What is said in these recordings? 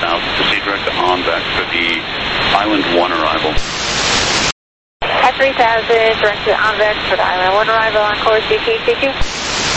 south, proceed direct to Onbeck for the Island 1 arrival. At 3000, direct to Onbeck for the Island 1 arrival on course UK22.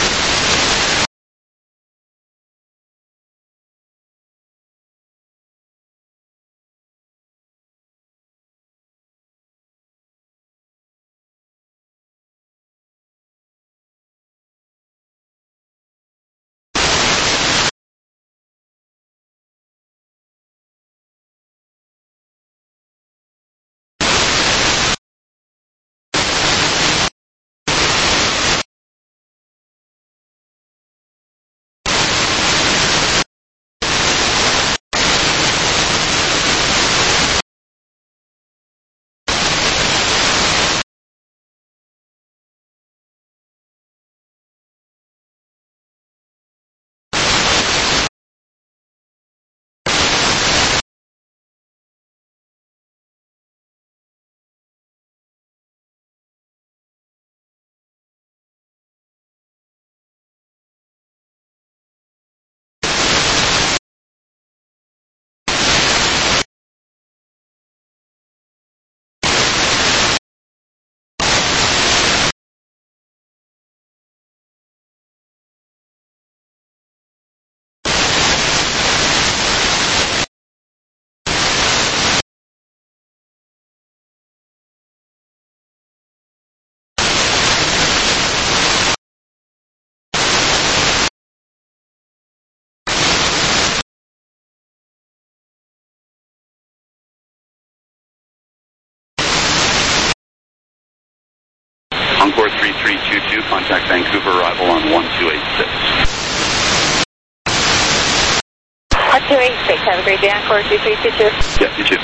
Encore 3322, contact Vancouver arrival on 1286. 1286, have a great day, Encore 3322. Yeah, you too.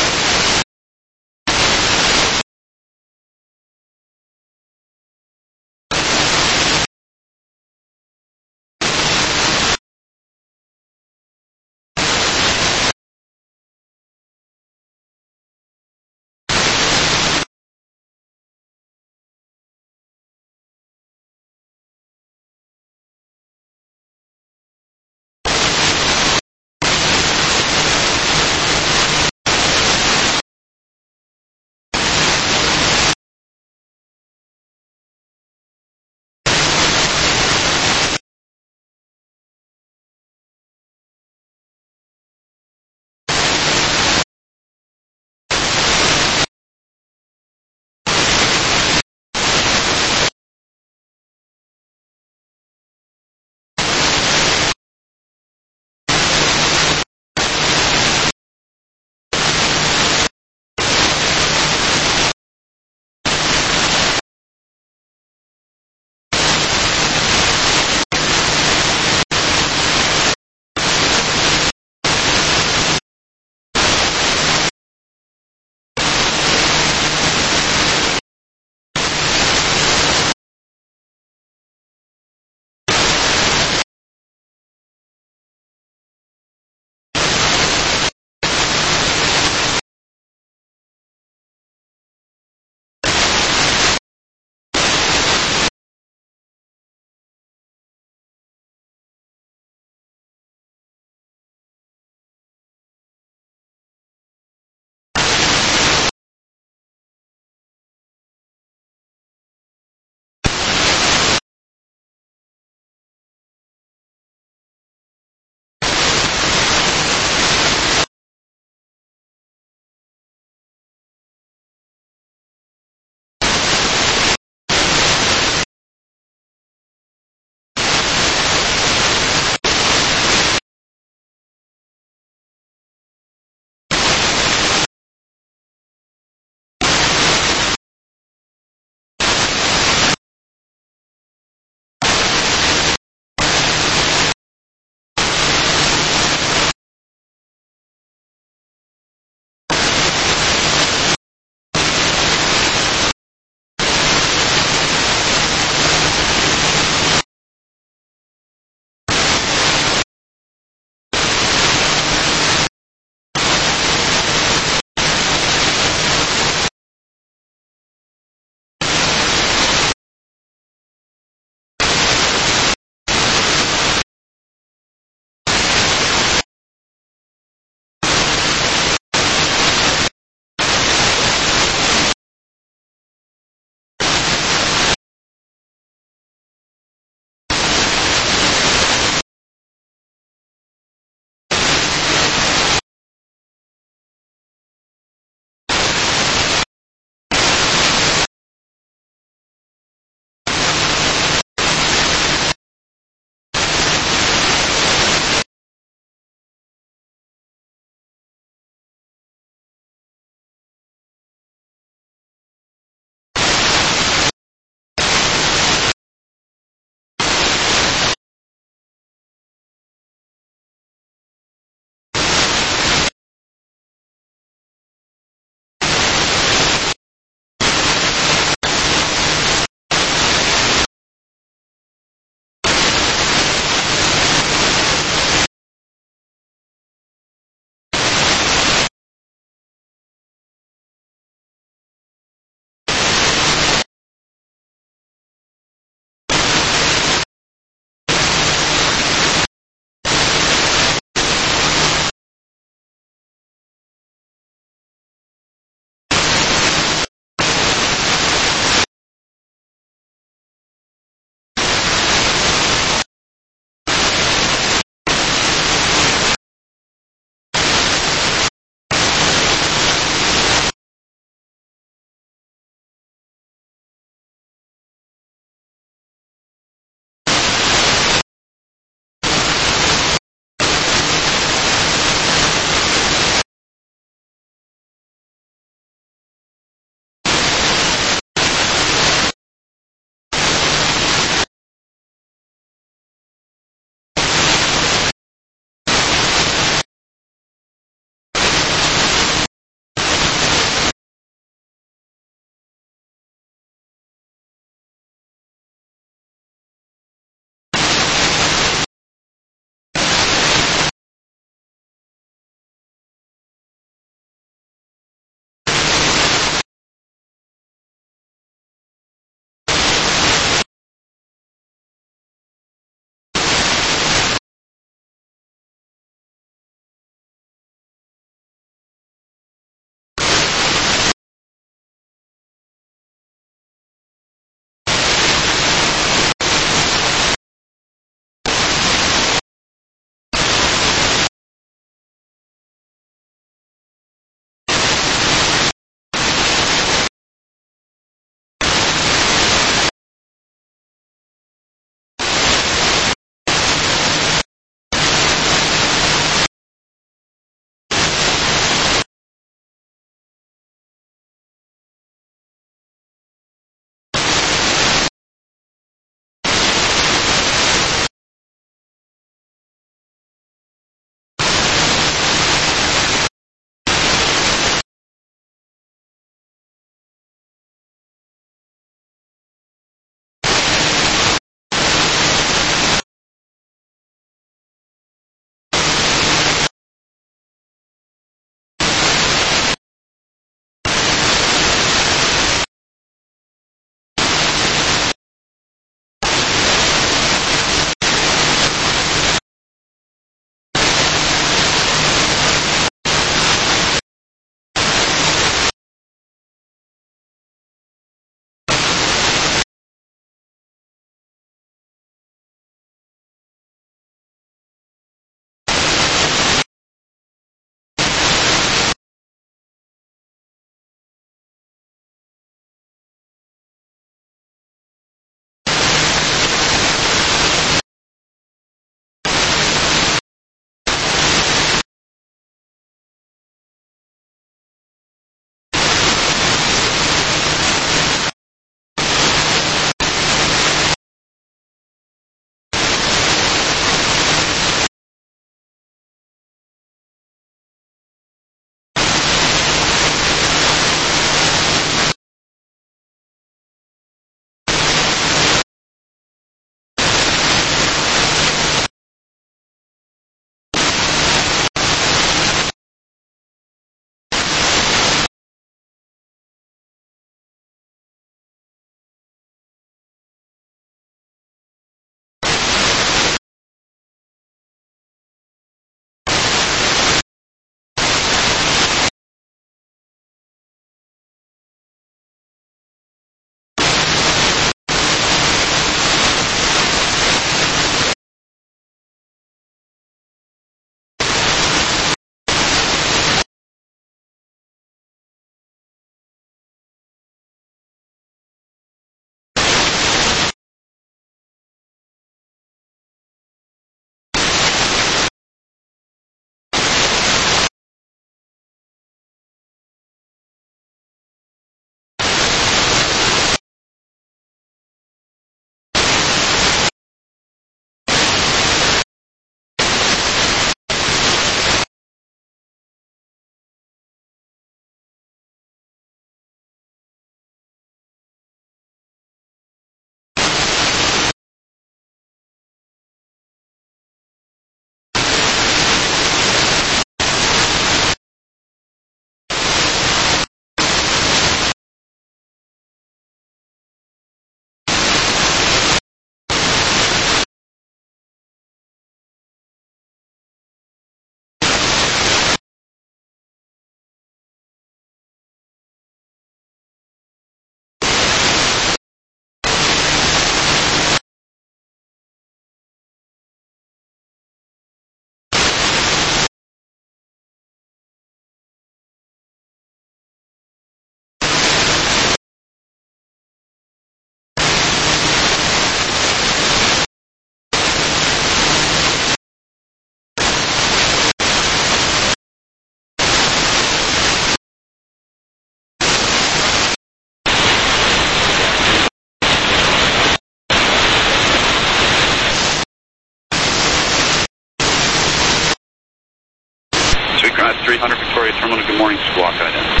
300 Victoria Terminal, good morning, squawk identified.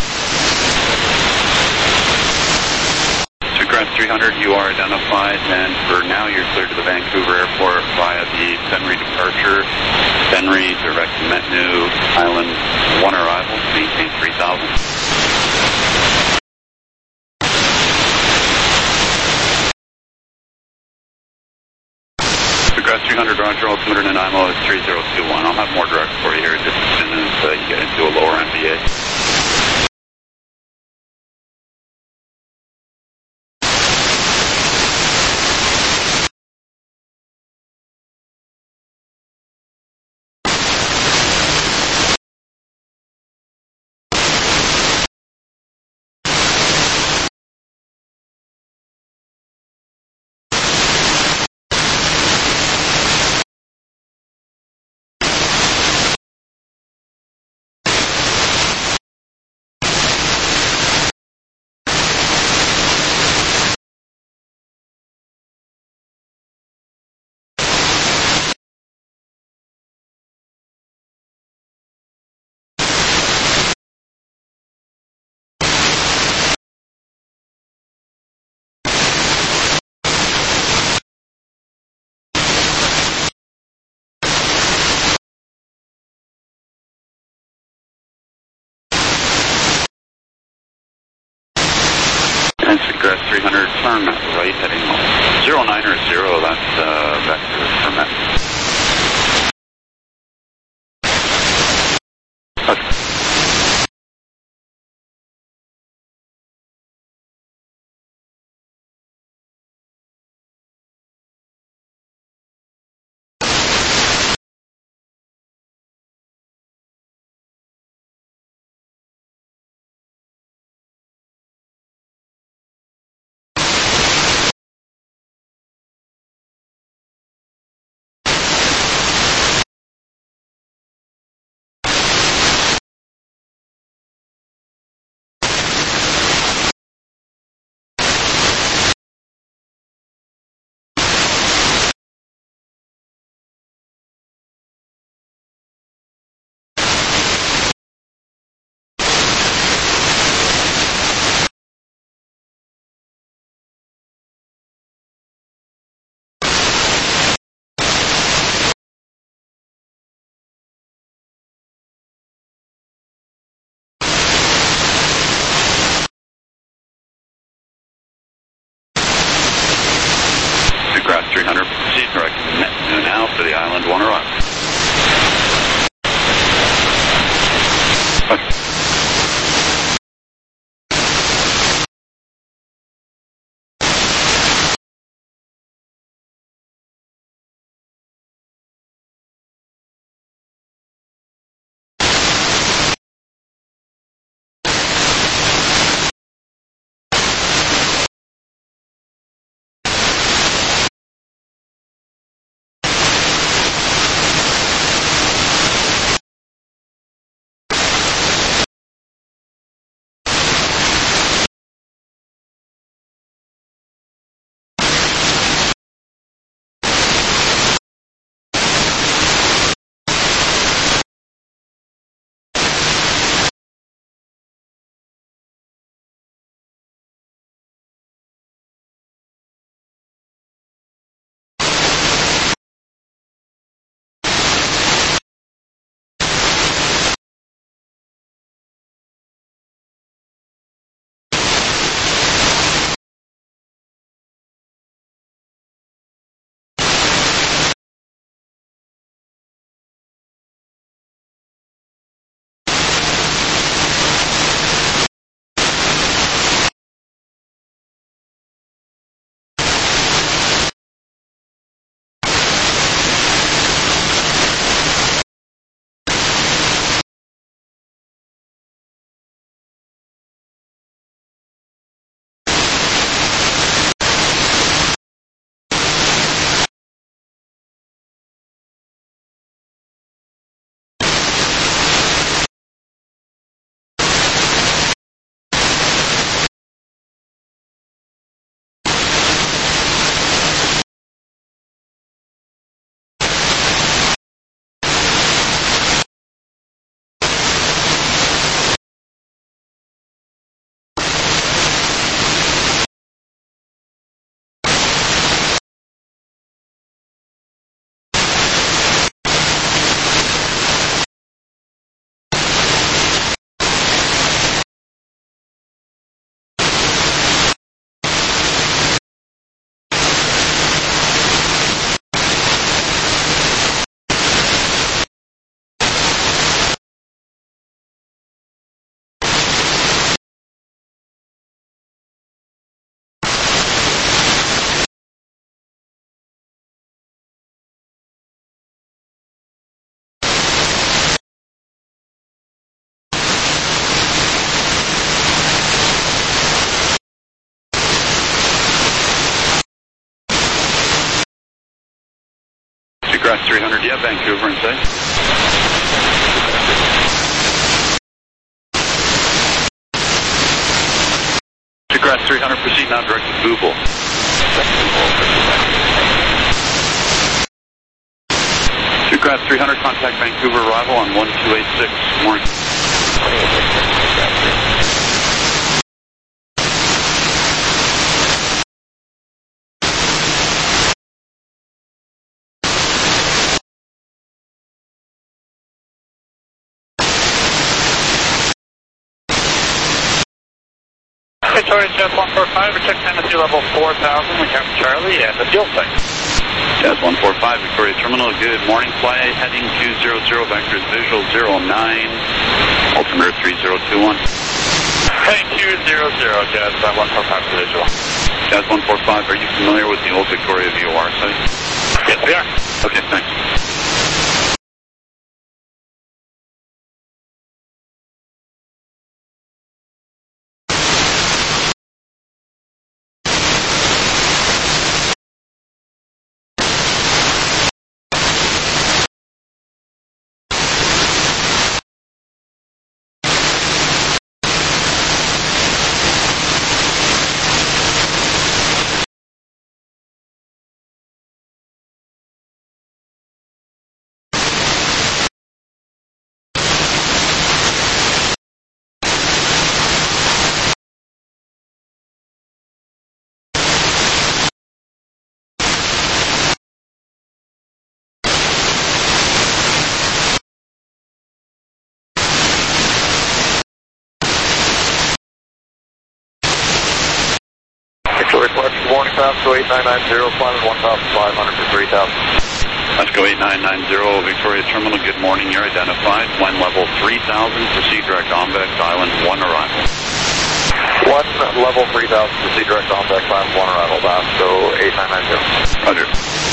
Grass 300, you are identified, and for now you're cleared to the Vancouver Airport via the Fenry departure. Fenry, direct Metnu, Island 1 arrival, maintain 3000. Grass 300, Roger, altimeter and IMO is 3021. I'll have more direct for you here just as soon as you get into a lower MVA. Grass 300, turn right heading 09 or 0, that's vector for Met. Okay. Grass 300, proceed direct Metnu now for the Island 1 arrival. Okay. Grass 300, yeah, Vancouver inside. To Grass 300, proceed now direct to Google. To Grass 300, contact Vancouver arrival on 1286. Morning. Victoria Jazz 145, we check Tennessee level 4000, we capture Charlie at the fuel site. Jazz 145, Victoria Terminal, good morning. Fly heading 200, vectors visual 09, altimeter 3021. Heading 200, Jazz 145 visual. Jazz 145, are you familiar with the old Victoria VOR site? Yes, we are. Okay, thanks. Victoria Quest, good morning, Pasco 8990, climbing 1,500 to 3,000. Let's go 8990, Victoria Terminal, good morning, you're identified. Wind level 3000, proceed direct Onvex, Island 1 arrival. 1 level 3000, proceed direct Onvex, Island 1 arrival, Pasco 8990. Roger.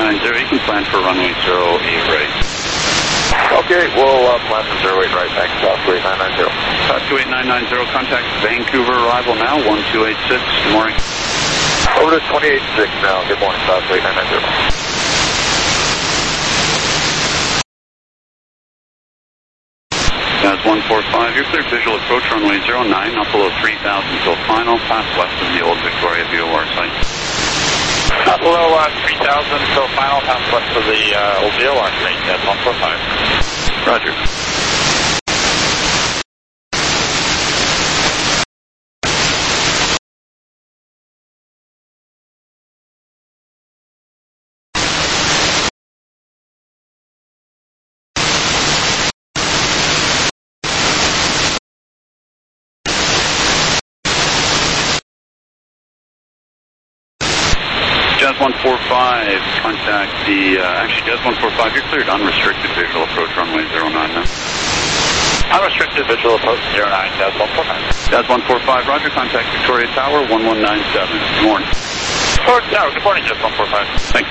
8990, you can plan for runway 08 right. Okay, we'll plan for 08 right, thanks, Southway 990. Southway 8990, contact Vancouver, arrival now, 1286, good morning. Over to 286 now, good morning, Southway 990. That's 145, you're cleared visual approach runway 09, up below 3000 until final, pass west of the old Victoria VOR site. Up below 3000 until final, pass west of the old VOR site, that's 145. Roger. Jazz 145, contact the, actually Jazz 145, you're cleared unrestricted visual approach runway 09 now. Unrestricted visual approach 09, Jazz 145. Jazz 145, roger, contact Victoria Tower 1197, good morning. Victoria Tower, good morning, Jazz 145. Thanks.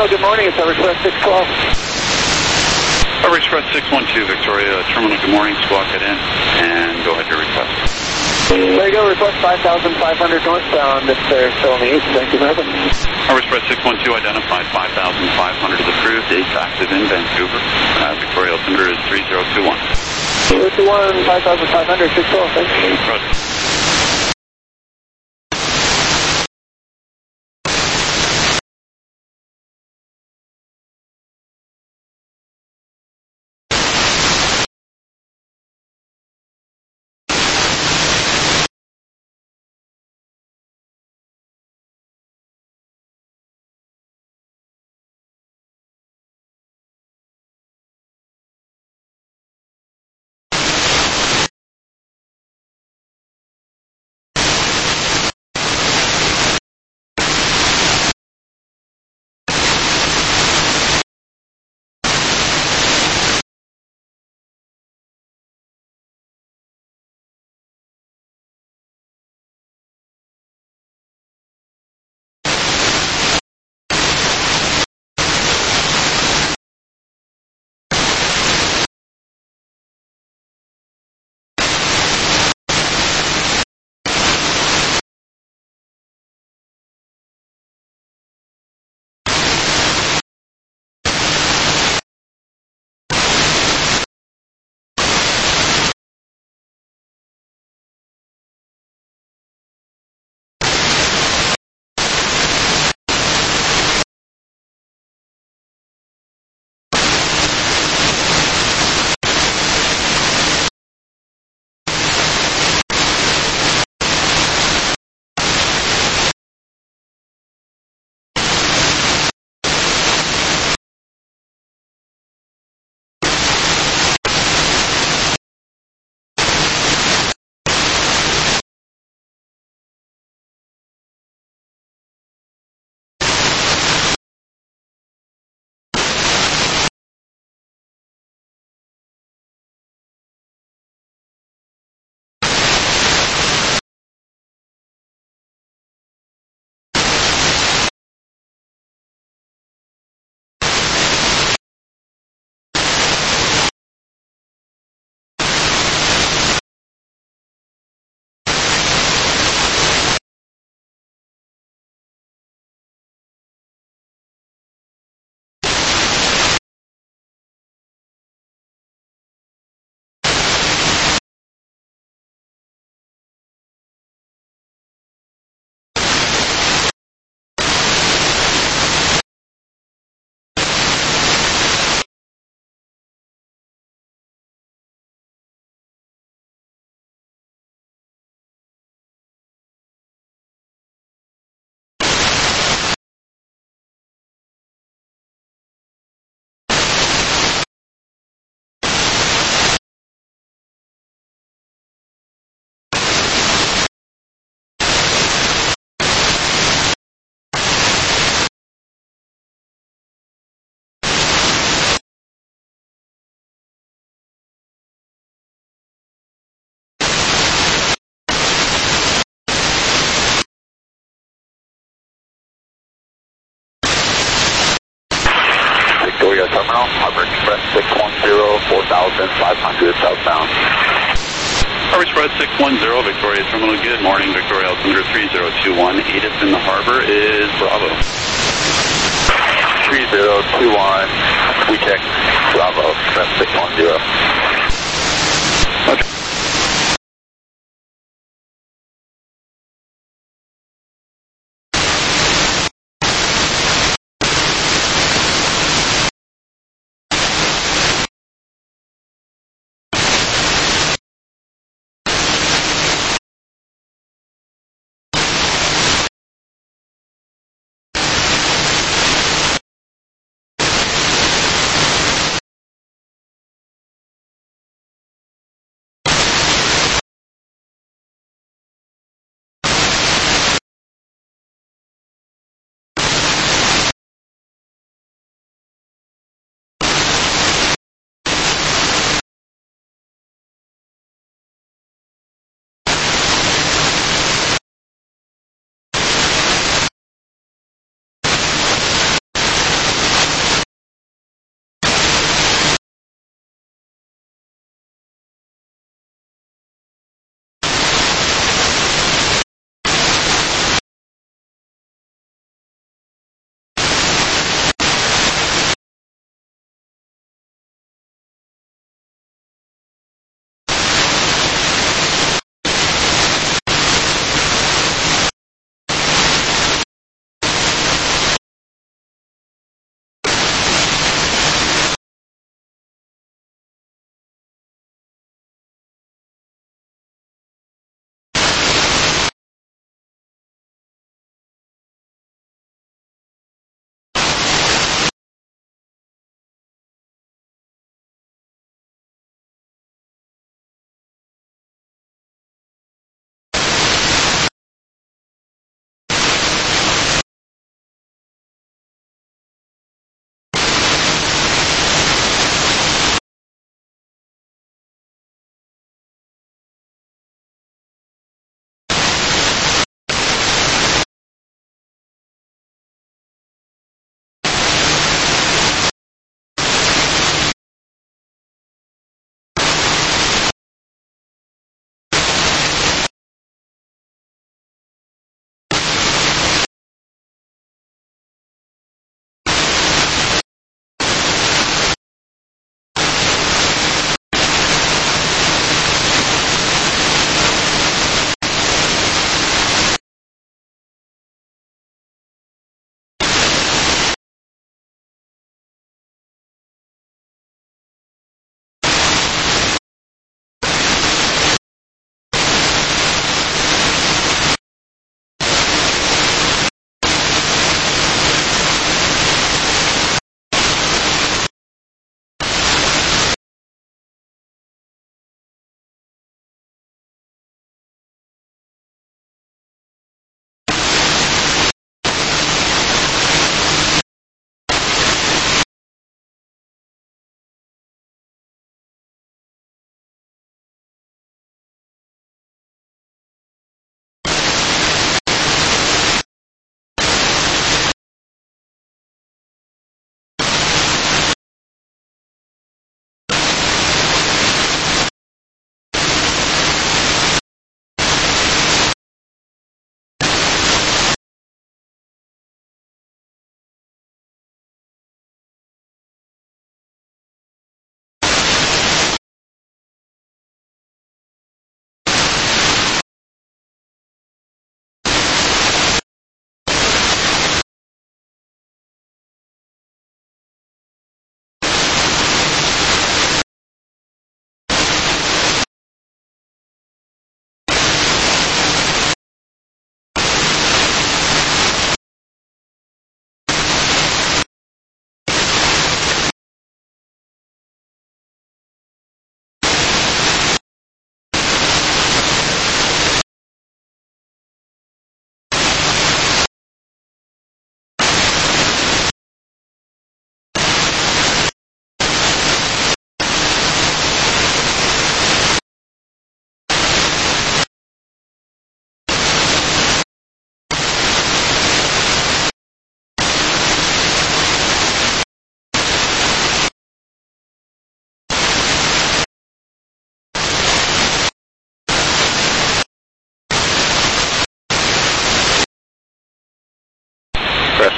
Terminal, good morning. It's Express 612. Express 612, Victoria Terminal, good morning. Squawk it in and go ahead to your request. There you go, request 5,500 northbound. It's there, still in the east. Thank you very much. Express 612 identified 5,500 is approved. 8 active in Vancouver. Victoria altimeter is 3021. 021, 5,500, 612. Thank you. Roger. Victoria Terminal, Harbor Express 610, 4,500 southbound. Harbor Express 610, Victoria Terminal, good morning. Victoria altimeter 3021. ATIS in the harbor is Bravo. 3021, we check Bravo, Express 610.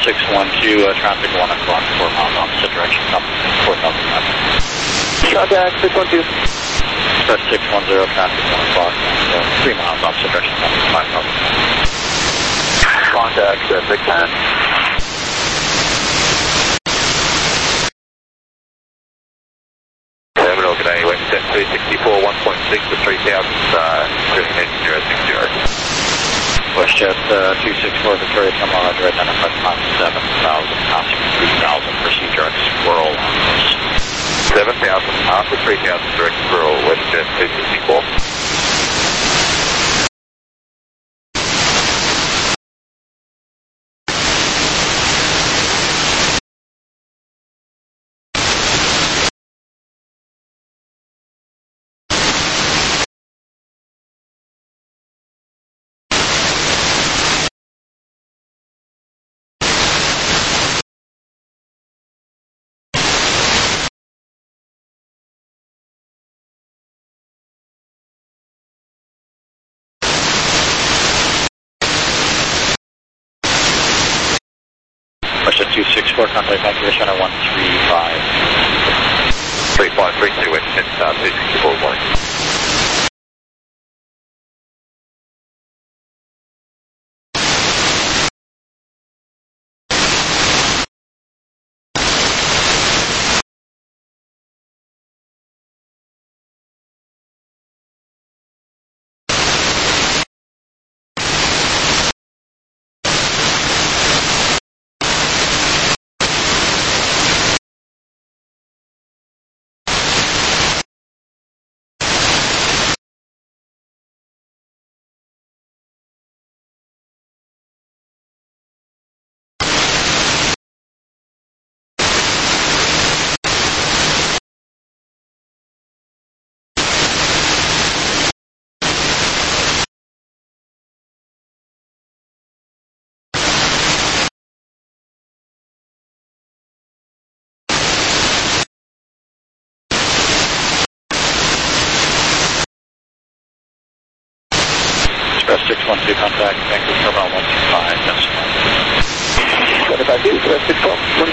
612, traffic 1 o'clock, 4 miles opposite direction, 4,000. Contact 612. Express 610, traffic 1 o'clock, 3 miles opposite direction, 5,000. Contact 610. Terminal, good day, Westjet 264, 1.6 to 3,000, 060. Westjet 264, Victoria, Terminal, Roger, identified time 7,000, passing 3,000, proceed direct Squirrel. 7,000, after 3,000, direct Squirrel, Westjet 264. Westjet 264, contact Vancouver Center 135. 3532, Westjet 264, morning. Express 612, contact Vancouver Terminal 125, decimal. 752, Express 612.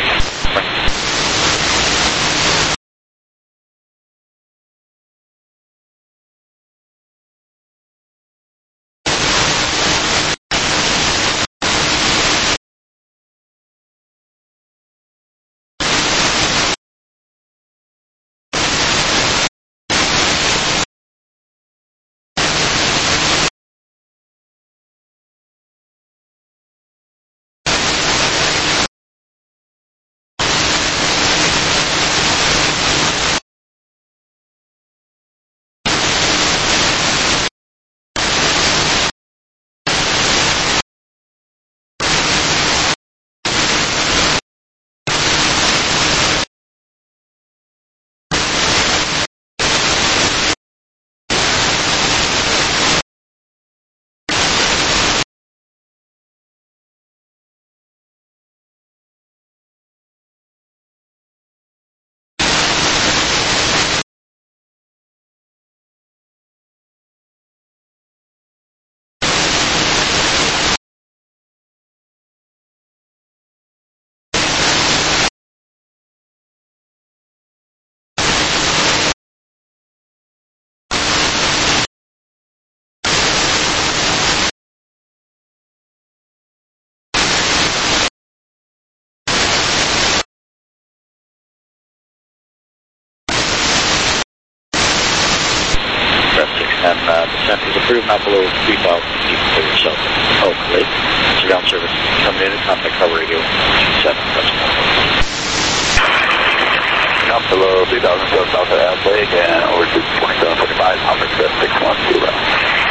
And descent is approved now below 3,000 feet for yourself. Hopefully. Ground service terminated. Contact car radio 27. Now below 3,000 south of Adelaide and over to 2745, Alpha Express 610.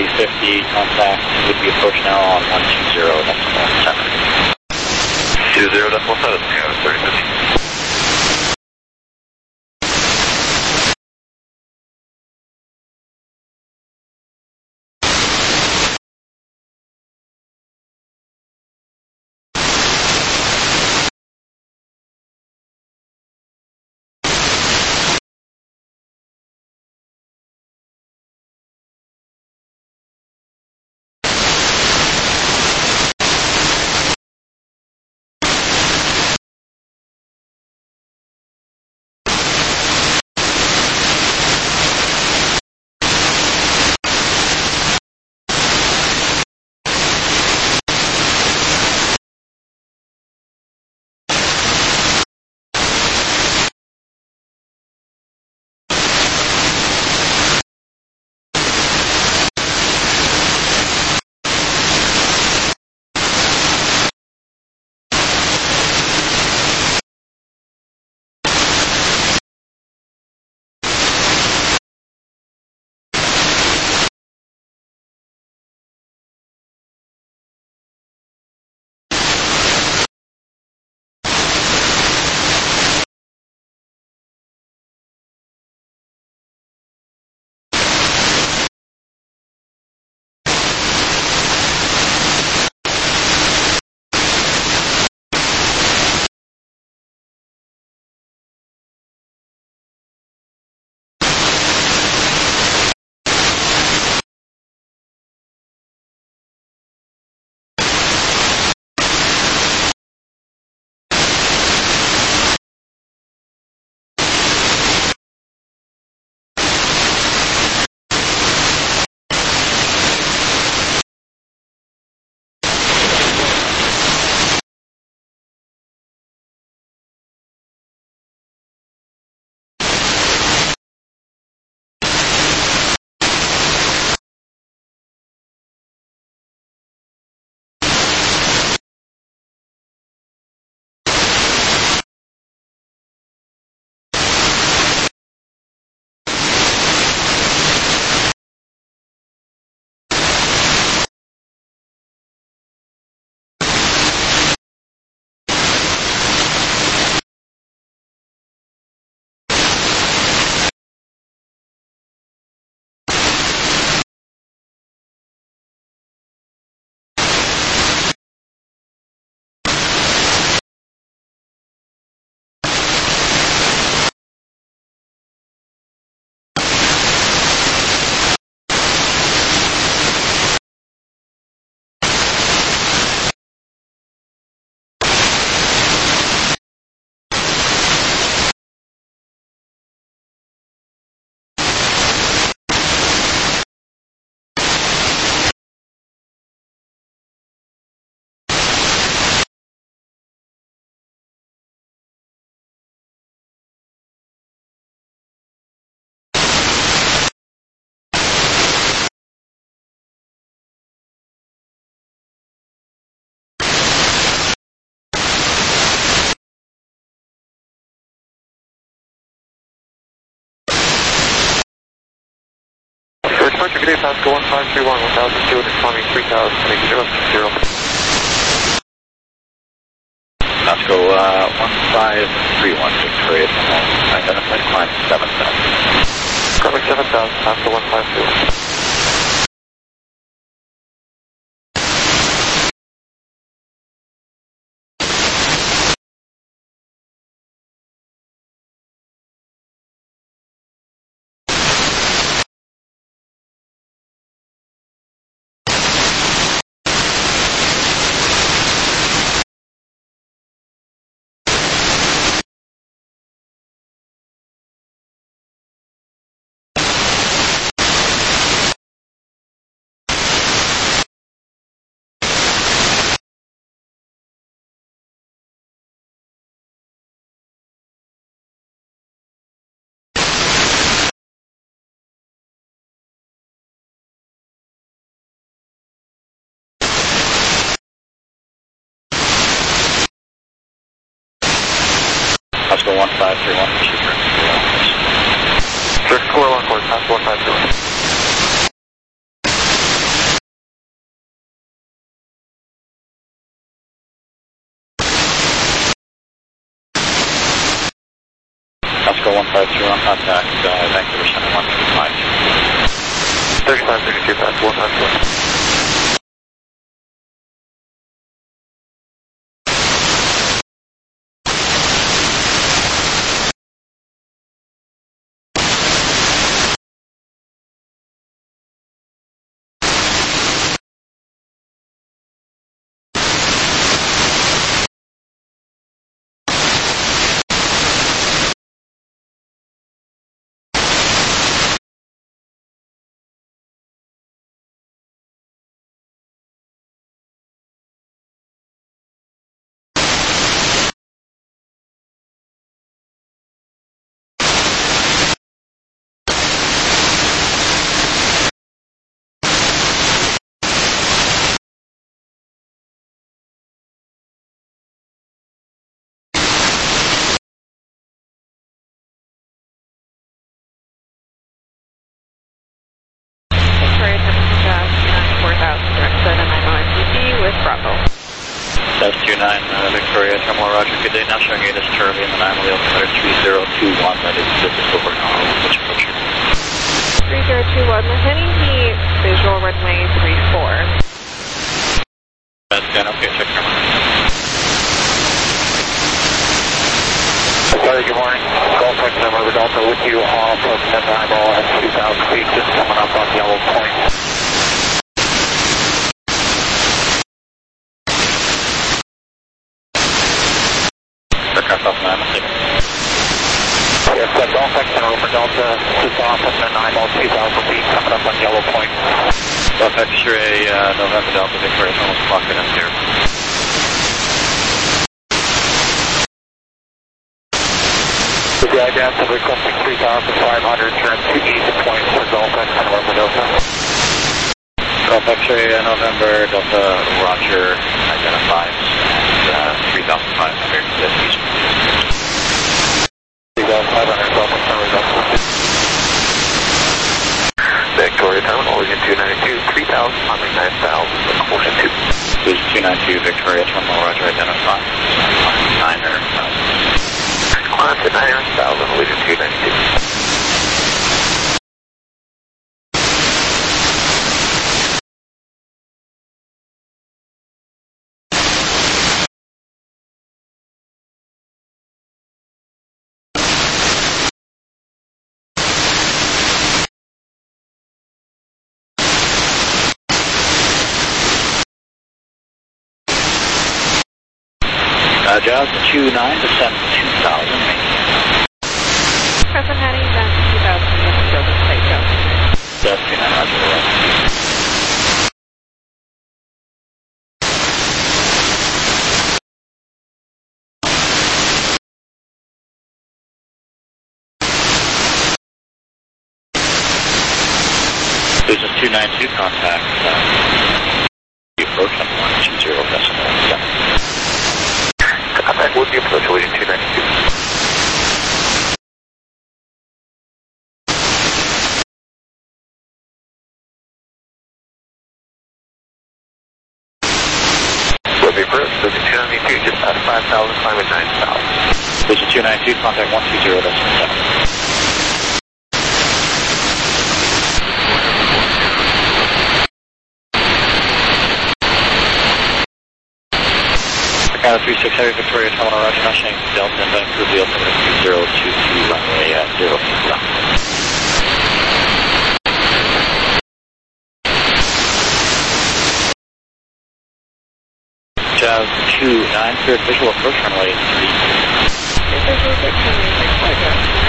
350, contact would be approach now on 120.7. 20.7, yeah, 3050. Departure, good day, Pascal 1531, 1002, responding 3000, 060. Pascal 1531, Victoria, identified climb 7000. Climb 7000, Pascal 152. Pascal 1531, proceed for Direct core on course, Pascal 152. Oscar 153 on contact, Vancouver Center 135. 3532 past 154. That's 29 Victoria Terminal, Roger. Good day. Now showing you this Charlie in the 9 wheel, 3021. That is business over now. Which approach? 3021, we're heading the visual runway 34. That's good. Okay, check camera. Sorry, good morning. Golf X number Delta with you on approach 10 eyeball at 2,000 feet, just coming up on Yellow Point. Aircraft off 9, Yes, Golf X over Delta, just off at 10 eyeball, 2,000 feet, coming up on Yellow Point. Golf X-ray, November Delta, Victoria, almost clocking in here. The IDAS is requesting 3,500, turn to east point for Golf X November Delta. Golf X-ray, November Delta, Roger, identifies 3,500 east. 3,500, Golf X November Delta. Victoria Terminal, Region 292, 3,000, 9,000, Ocean 2. This is 292 Victoria Terminal, Roger, identifies 9,000. On to 9,000, Region 292. Jazz 29, descent 2,000. Present heading down to 2,000, you have building site go. Jazz 29, Roger. Business 292, contact. Approach on 120.7. Contact would be approach waiting 292. Would be approach, visit 292, just past 5,000, climb at 9,000. Visit 292, contact 120.7. Canada 36 Harry Victoria Terminal, Roger, now showing Delta and Vancouver, the altimeter 3022 runway at 0 left. Jazz 29, cleared visual approach runway 3. Visual 13,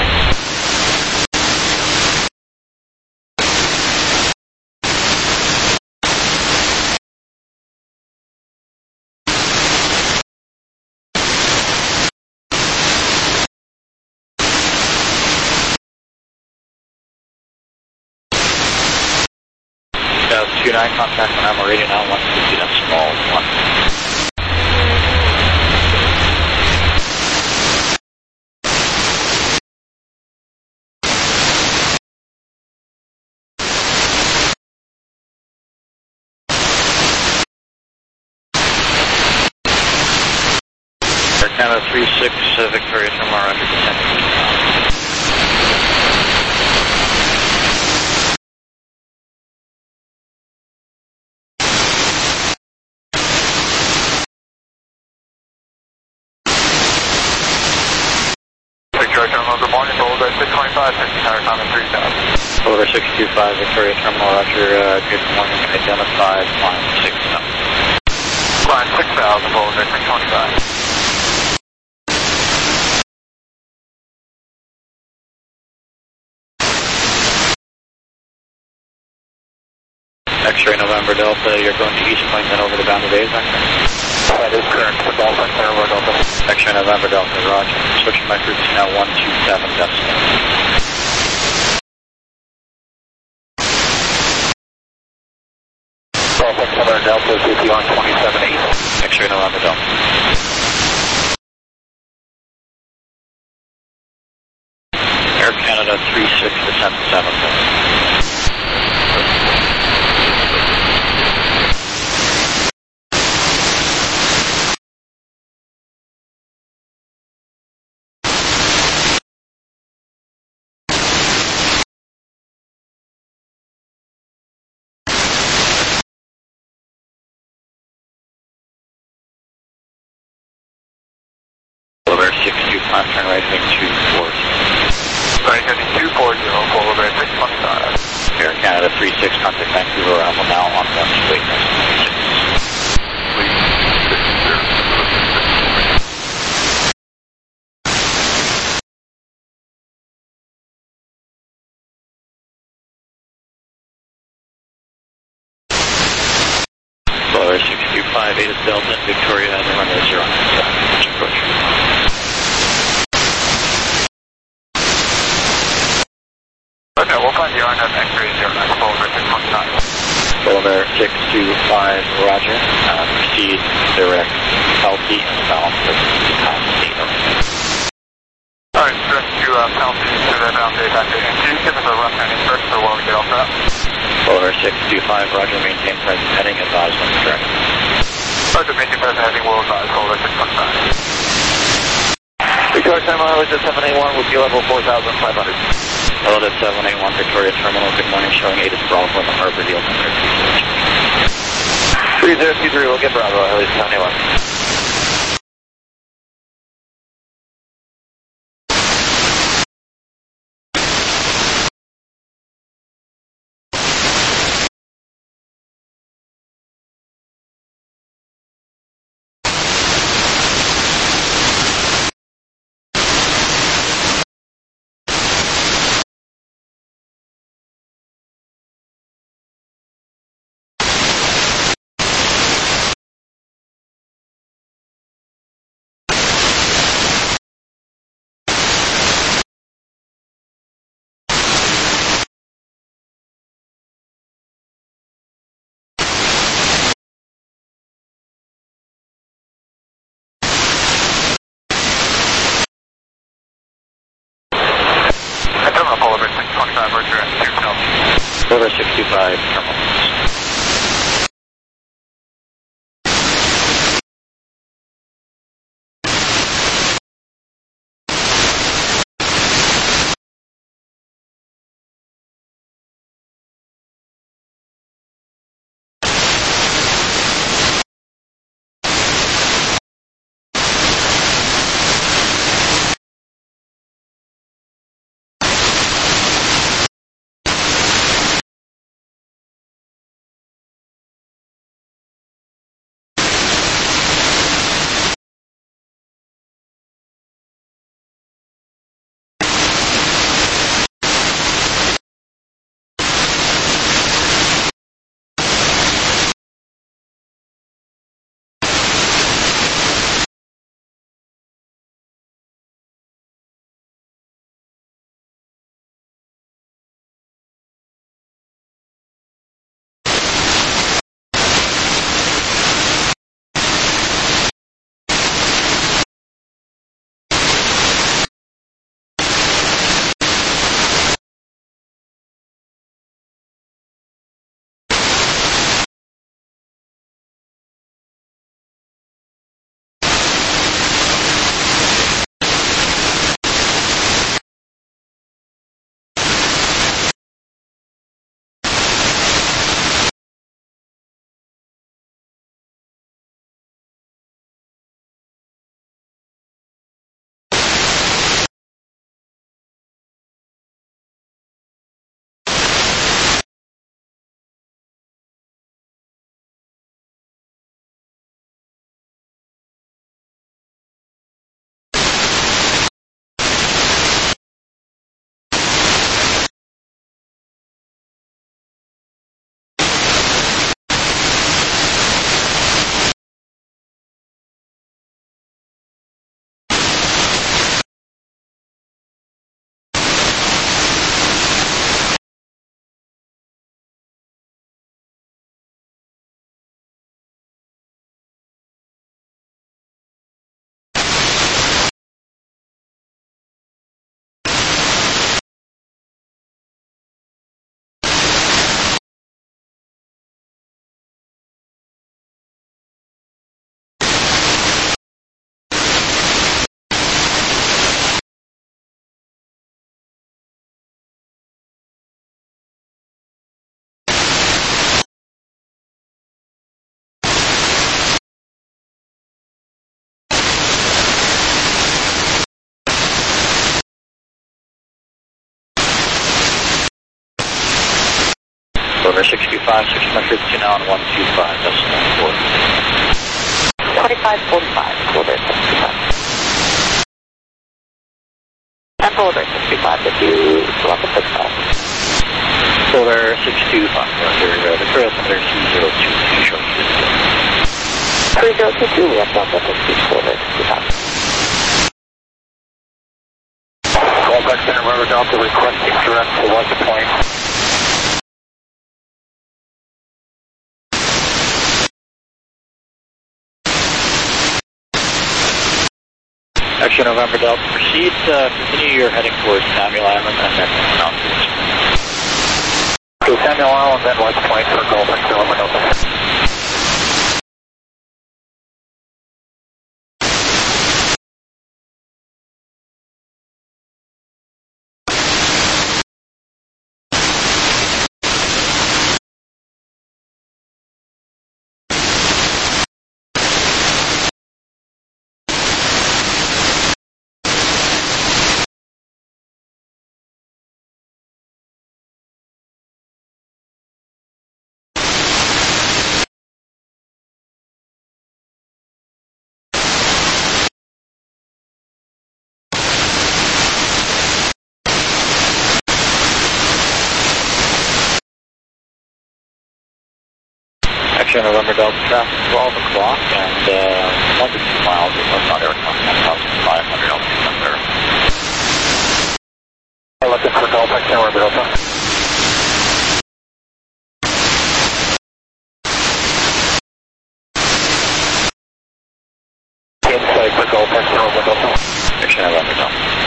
Jazz 29, contact on Ammo Radio now, 150, that's small 1. Canada 36 Victoria Terminal, Roger, descending. Terminal, good morning. Boulder 625, 50 tower, comment 3000. Boulder 625, Victoria Terminal, roger, good morning, identified, line 6000. Line 6000, Boulder 625. X-ray November Delta, you're going to East Point, then over the boundary bays, That is correct, the Delta, November Delta. X-ray November Delta, roger. Switching my routes now 127 decimal. Delta, November Delta, CP on 27.8. X-ray November Delta. Air Canada 36 descent 7. Boulder 625, turn right heading 240. Right heading 240, Boulder 625. Air Canada 36, contact Vancouver, I'm now on 128. Boulder 625, Ada Delta, Victoria, and runway 0. Approach. Okay, we'll find you on X-ray 09, Boulder 625. Boulder 625, roger. Proceed direct healthy and bound for Alright, direct to penalty to the boundary back to. Can you give us a rough heading first for while we get off that? Boulder 625, roger, maintain present heading, advise when correct. Roger, maintain present heading, we'll advise Boulder 625. Victoria Terminal, is at 781 with level 4,500. Hello, that's 781 Victoria Terminal, good morning, showing 8 is Bravo in the harbor, deal 3023, we'll get Bravo, at least 71. Boulder 625, roger, at 2 penalty. Boulder 625, Terminal. Over 625, 652 now, and 125, decimal 4. 2545, Boulder 65. And Boulder 65, if you select the 65. Boulder 625, the trail center 2022, show me this. 3022, we have Delta 60, Boulder 65. Callback Center, River Delta, requesting direct to West Point. Action November Delta, proceed, continue your heading towards Samuel Island and then Mount East. To Samuel Island, then West Point for Callback Center, River Delta. Action November Delta, traffic 12 o'clock and 1 to 2 miles of South Aircraft 1,500 altitude there. Looking for Callback Center, River Delta. Inside for Callback Center, River Delta. Action November Delta.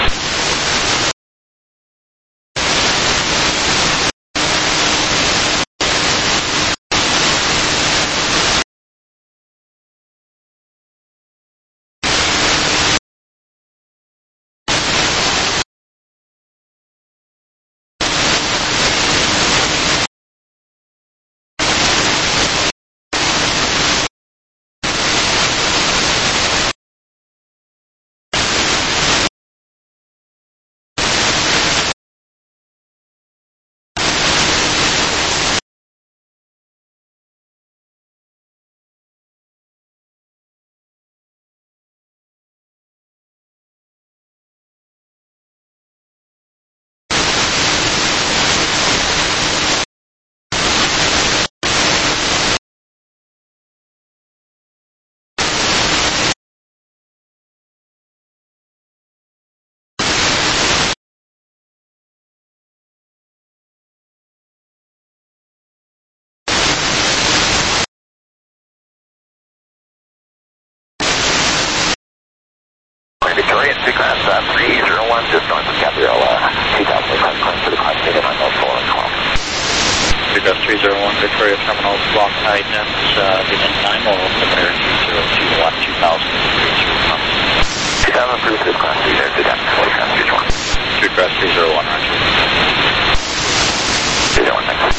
Victoria, Seacrest 301, just north of Gabriella, 2005, climb to the climb ticket on those 4 and 12. Seacrest 301, Victoria Terminals, block tightness, begin time, will prepare 2021, 2000, 2000 approved, this class 3 there, to down, 40 Seacrest 301, roger. 301, thanks.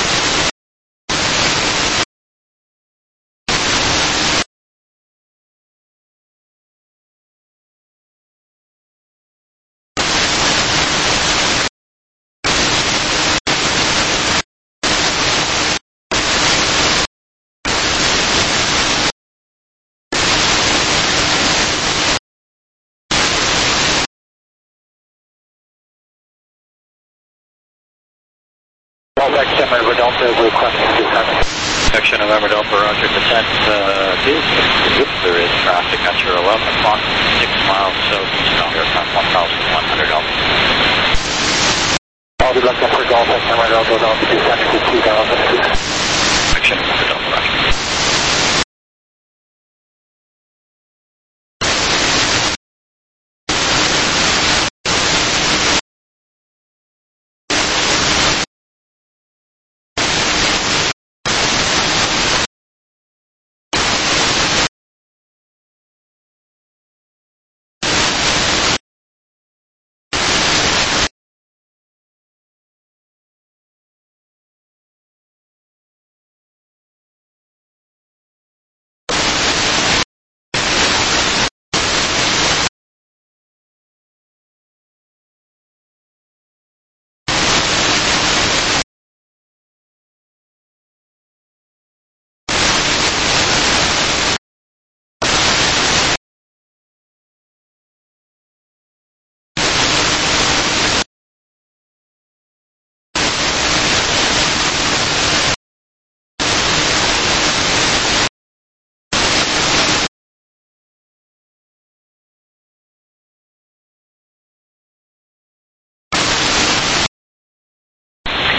Callback Center, River Delta, requesting descent. Action November Delta, roger, descent is if there is traffic at your 11 o'clock, 6 miles southeast of Aircraft 1,100 altitude. I'll be looking for Callback Center, River Delta, descending to 2000. Action November Delta, roger.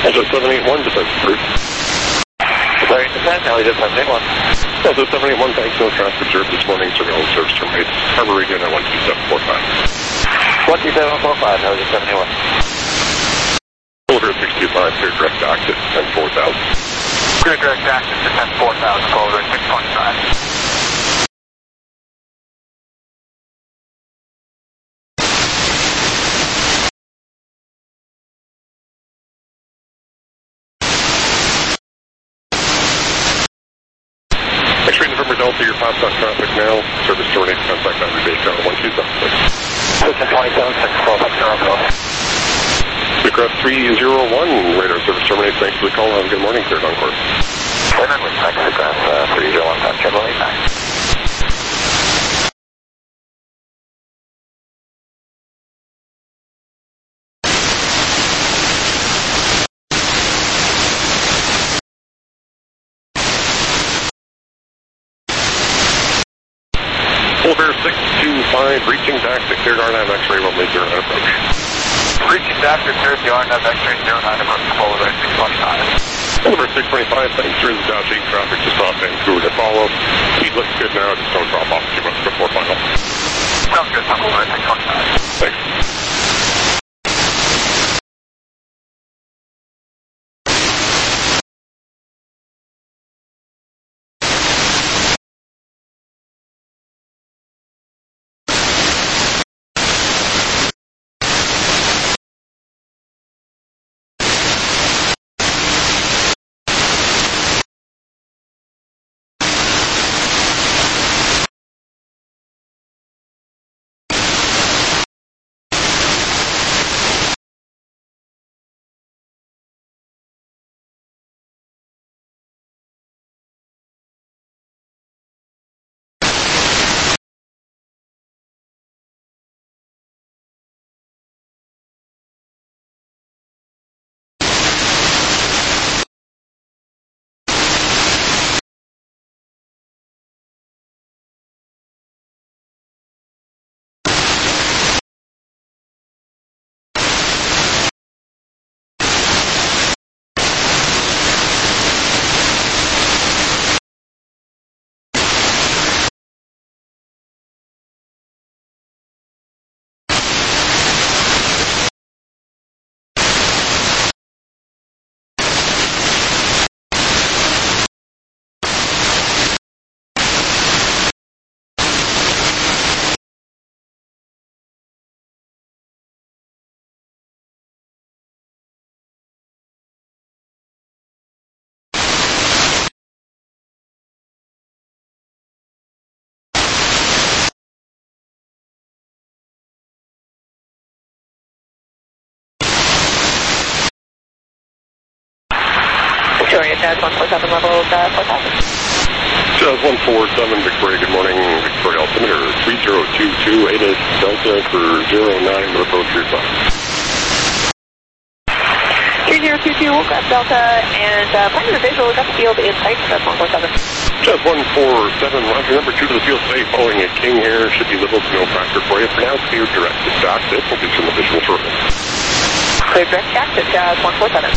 Delta 781, defense approved. Sorry, defense, now we just have one. Delta 781, thanks, no traffic observed this morning, surveillance service terminates. Harbor region at 12745. 12745, now we just 71. Over 625, clear direct access, 10-4000. Clear direct access to 10-4000, over 625. X-ray November Delta, you're past on traffic now. Service terminates, contact on rebate channel 127. 27, Aircraft 301, radar service terminates. Thanks for the call. Have a good morning. Cleared on course. Cleared with Aircraft 301, time travel 89. Over 625, reaching back to cleared RNAV X-ray runway 09 approach. Reaching back to cleared the RNAV X-ray 09 approach, over 625. Over 625, thanks for the Dash 8 traffic to stop Vancouver to follow. Speed looks good now, just don't drop off too much before final. Sounds good, over 625. Thanks. Victoria, Jazz 147, level 4000. Jazz 147, Victoria, good morning. Victoria altimeter 3022, Delta for 09, with approach your time. 3022, we'll grab Delta, and find the visual, got the field in sight, Jazz 147. Jazz 147, roger, number 2 to the field today, following a King here, should be little to no factor for you. For now, clear direct to access, we'll get some additional shortly. Clear direct access, Jazz 147.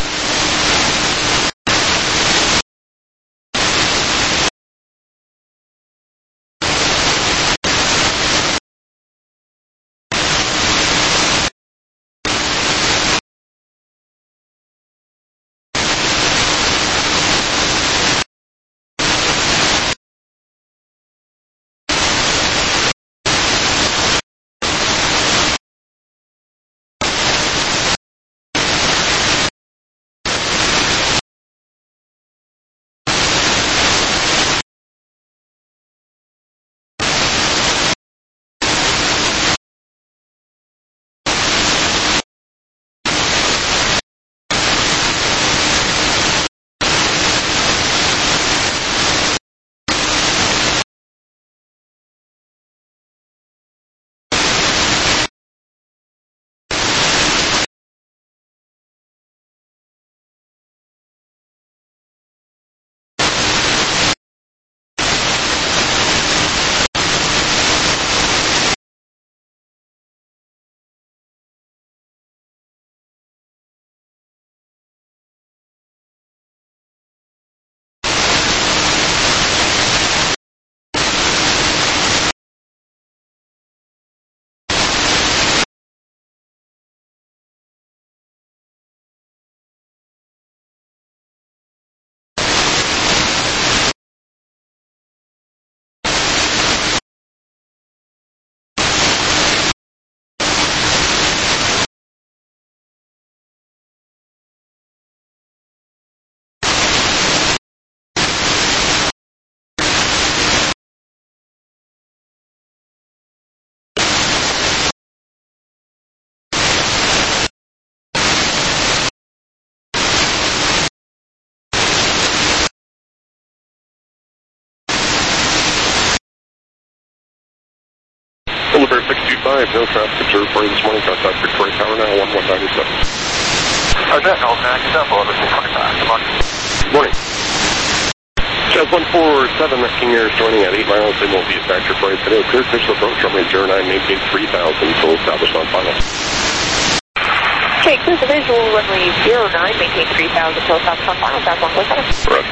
Clear 625, no traffic observed for you this morning. Contact Victoria Tower now, 1197. Roger, no, over 625. Good morning. Good morning. Jazz 147, King Air is joining at 8 miles. They won't be a factor for you today. Clear official approach, runway 09, maintain 3000 until established on final. Okay, clear the visual, runway 09, maintain 3000 until established on final. Jazz 147. Correct.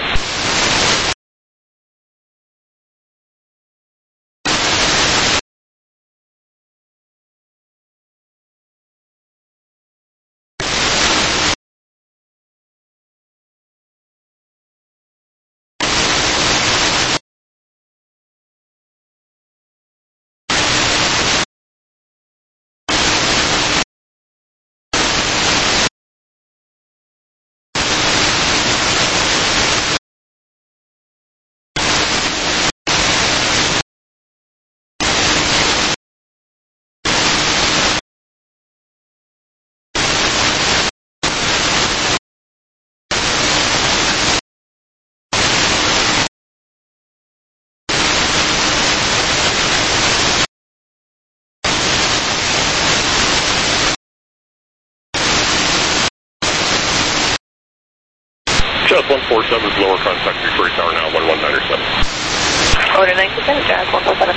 Jazz 147 is lower, contact Victoria Tower now, 1197. Order 97, Jazz 147.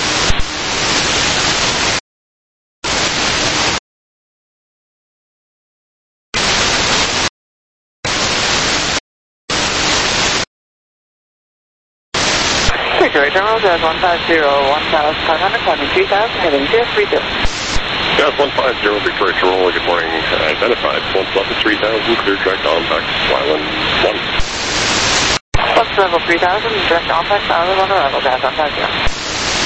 Victoria Terminal, Jazz 150, 1500, climbing 3000, heading 030. Jazz 150, Victoria Terminal, good morning. Identified, 113,000, clear direct on back to Island 1. Level 3000, direct contact, Island on arrival, Jazz 150.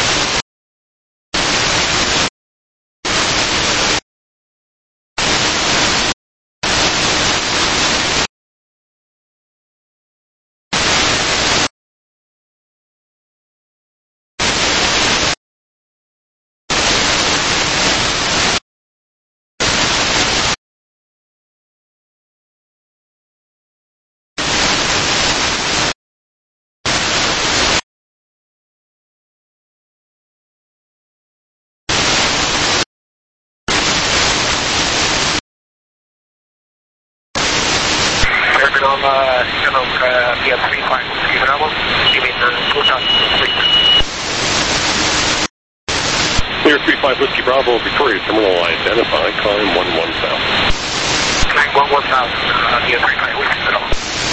Clear 35 Whiskey Bravo, Victoria Terminal identified, climb 11 south. Climb 11 south, via 35 Whiskey Bravo.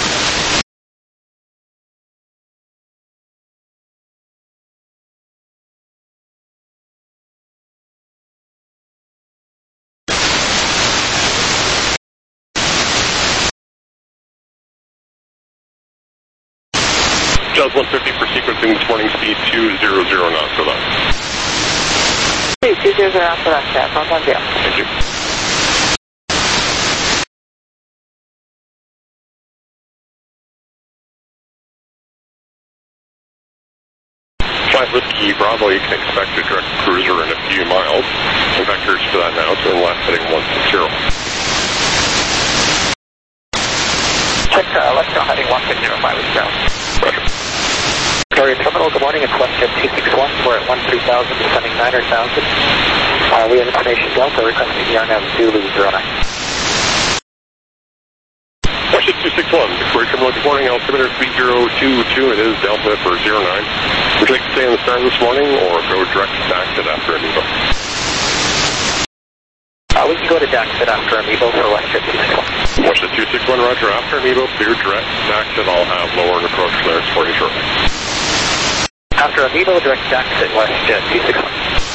Jazz 150 for sequencing this morning, speed 200 knots for that. 200 knots for that, Jazz 150. Thank you. Five Whiskey Bravo, you can expect a direct cruiser in a few miles. And vectors to that now, turn left heading 160. Check left now heading 160, 5 Whiskey Bravo. Roger. Victoria Terminal, good morning, it's WestJet 261, we're at 13,000, descending 9,000. We have information Delta, requesting ERNAV Zulu 09. WestJet 261, Victoria Terminal, good morning, altimeter 3022, it is Delta for 09. Would you like to stay on the start this morning, or go direct to Daxit after Amiibo? We can go to Daxit after Amiibo for WestJet 261. WestJet 261, roger, after Amiibo, clear direct Daxit, I'll have lower and approach clearance for you shortly. After Amiibo, direct Daxit, WestJet 261.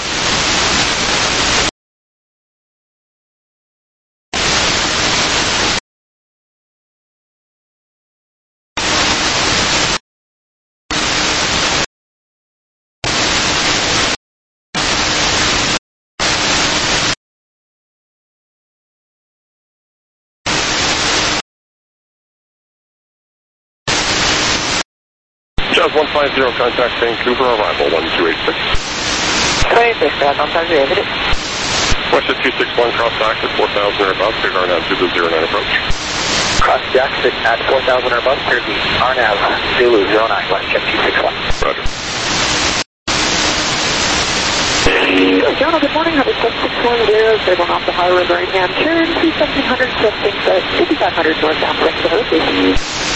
Jazz 150, contact Vancouver, arrival 1286. 26, Jazz 150, WestJet 261, cross Daxit 4,000 or above, clear RNAV Zulu 09 approach. Cross Daxit at 4,000 or above, clear the RNAV Zulu 09, WestJet 261. Roger. Joe Hollywood right-hand turn, 1700, cresting 5500 northbound, correct the location.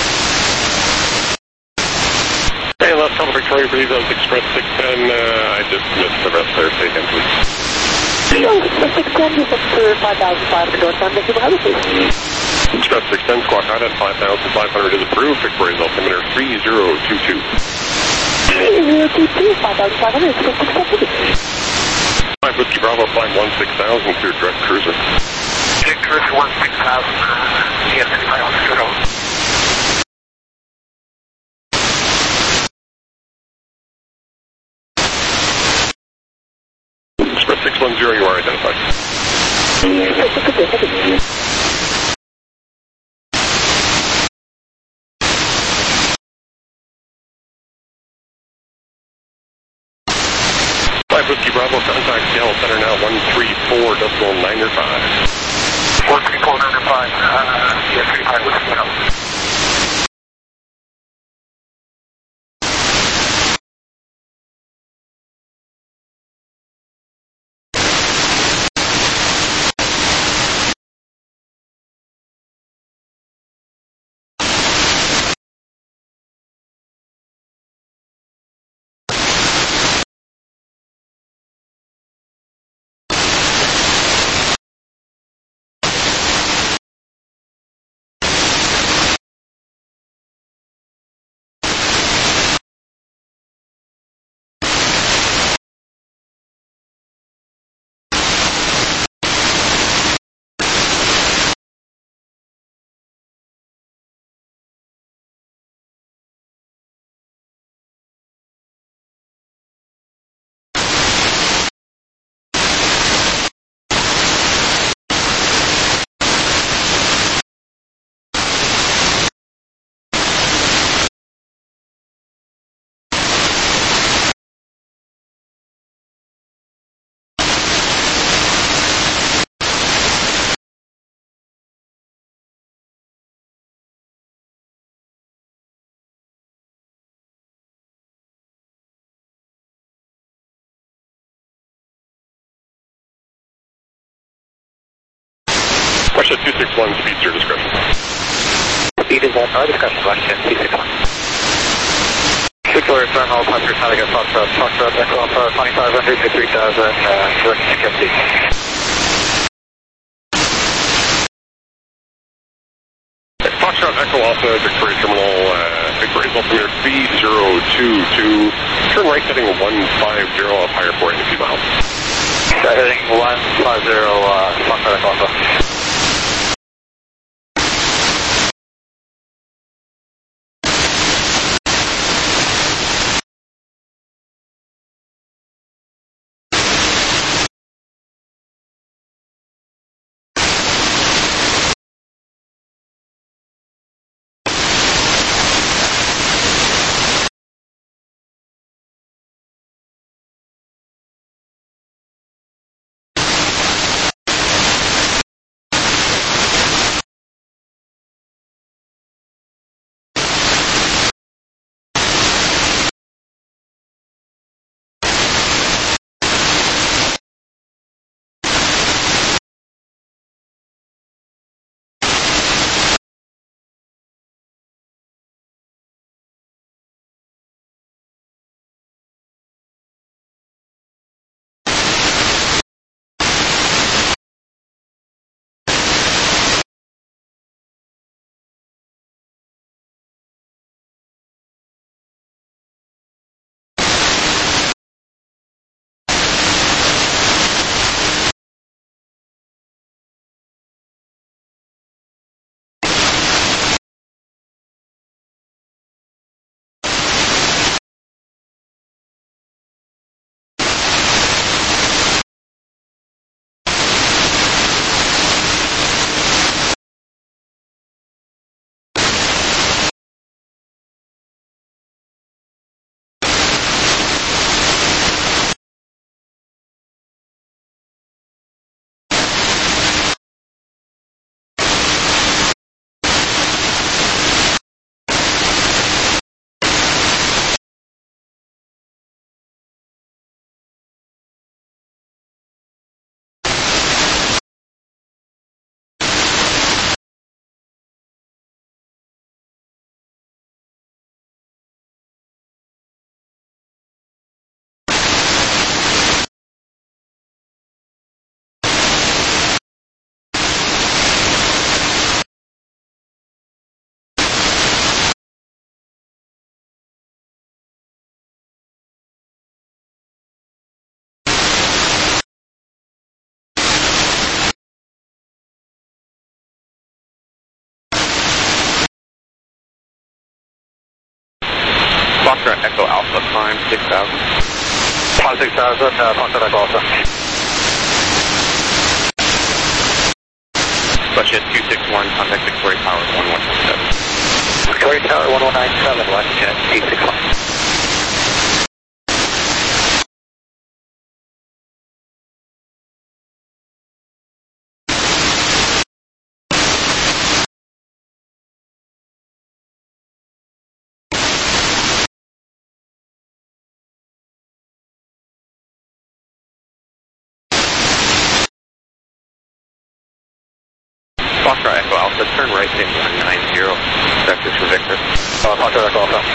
Hey, left Hotel Victoria, breeze on Express 610. I just missed the rest there. Say again, please. Express 610, just up for 5500 northbound, making the location. Express 610, squawk out at 5,500 is approved. Victoria's altimeter 3022. 3022, 5500, Express 610. 5 Whiskey Bravo, flying 16,000, clear direct cruiser. Direct cruiser 16,000, yes, I want to go. Express 610, you are identified. 5 Whiskey Bravo, contact Seattle Center now, 134.905. 134.905, yes, 35 Whiskey Bravo. Russia 261, speed's your discretion. Speed is at our discretion, Russia 261. Victoria Terminal, Hunter, Navigator, Foxtrot, Echo Alpha, 2500 to 3000, direct to Kempsey. Foxtrot, Echo Alpha, Victoria Terminal, Victoria's altimeter 3022. Turn right heading 150 off higher for 80 miles. Heading 150, Foxtrot, Echo Alpha. Foxtrot Echo Alpha, climb 6,000. Climb 6,000, Foxtrot Echo Alpha. WestJet 261, contact Victoria Tower 1197. Victoria Tower 1197, WestJet 261. Foxtrot Echo Alpha, turn right in 190, vectors for Victor. Foxtrot Echo Alpha.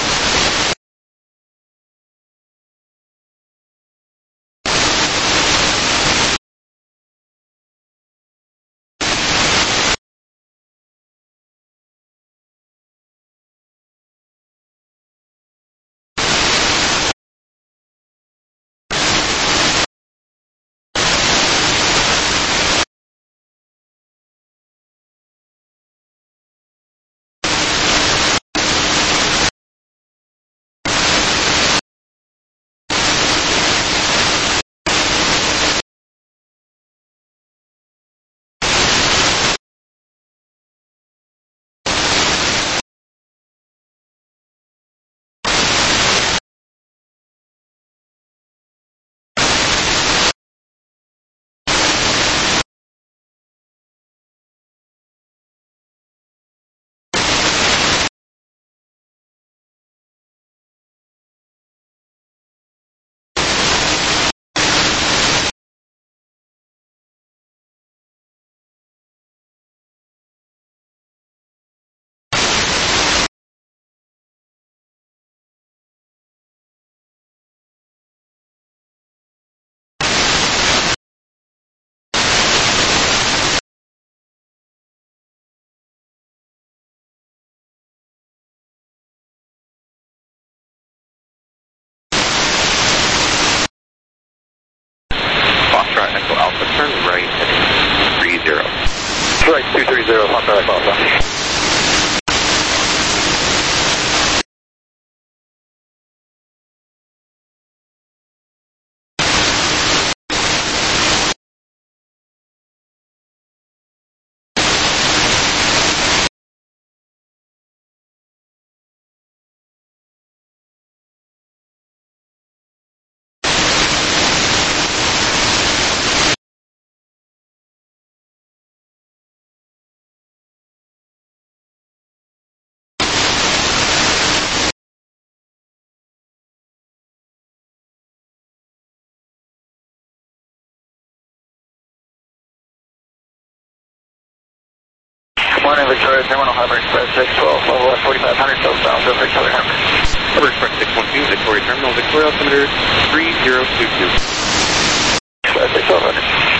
Foxtrot Echo Alpha, turn right at 30. Right, 230, Foxtrot Echo Alpha. Morning, Victoria Terminal, Harbor Express 612, level 4500, southbound to Victoria Harbor. Harbor Express 612, Victoria Terminal, Victoria altimeter 3022. 61200.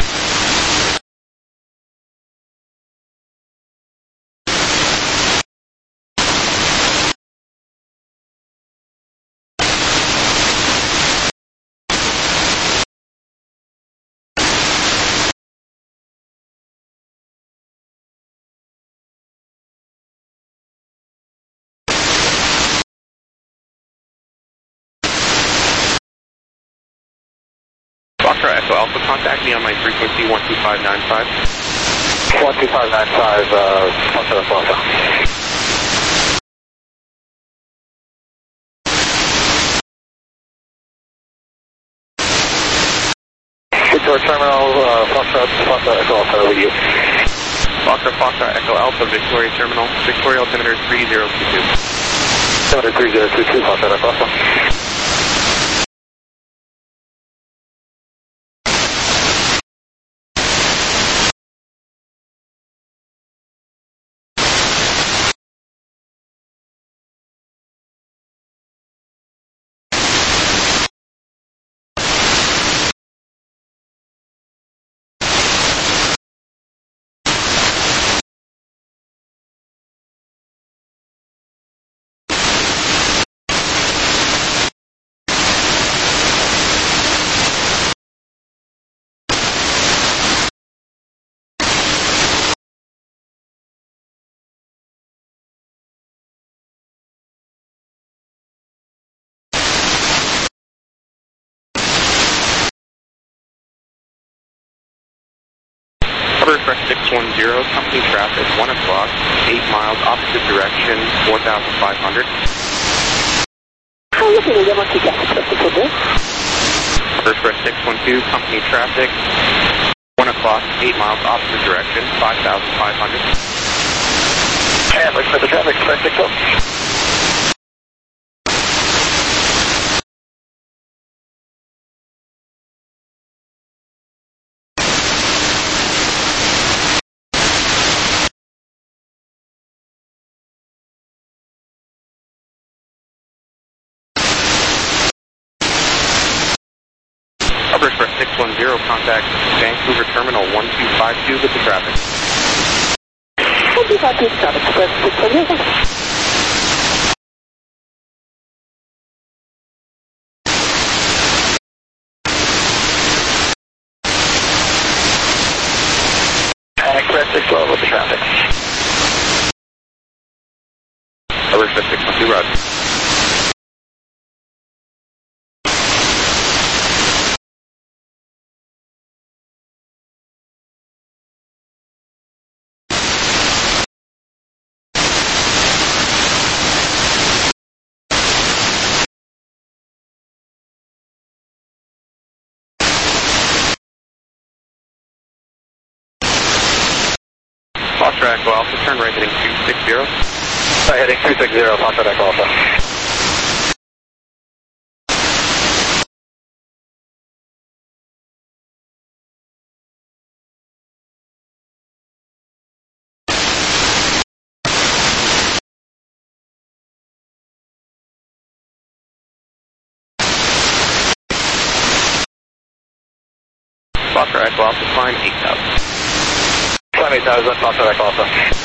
Foxtrot Echo Alpha, contact me on my frequency 12595. 12595, Foxtrot Echo Alpha. Victoria Terminal, Foxtrot Echo Alpha with you. Foxtrot Echo Alpha, Victoria Terminal, Victoria altimeter 3022. Altimeter 3022, Foxtrot Echo Alpha. Cover express 610, company traffic, 1 o'clock, 8 miles, opposite direction, 4,500. I'm looking at the Yankee Gas Express 612. Cover express 612, company traffic, 1 o'clock, 8 miles, opposite direction, 5,500. And look for the traffic, express 612. Cover express 610, contact Vancouver Terminal 1252 with the traffic. 1252 traffic express 610. Express 612 with the traffic. Cover express 612, roger. Foxtrot Echo Alpha, turn right heading 260. Heading 260, Foxtrot Echo Alpha. Foxtrot Echo Alpha, climb 8,000. Climb 8,000, Foxtrot Echo Alpha.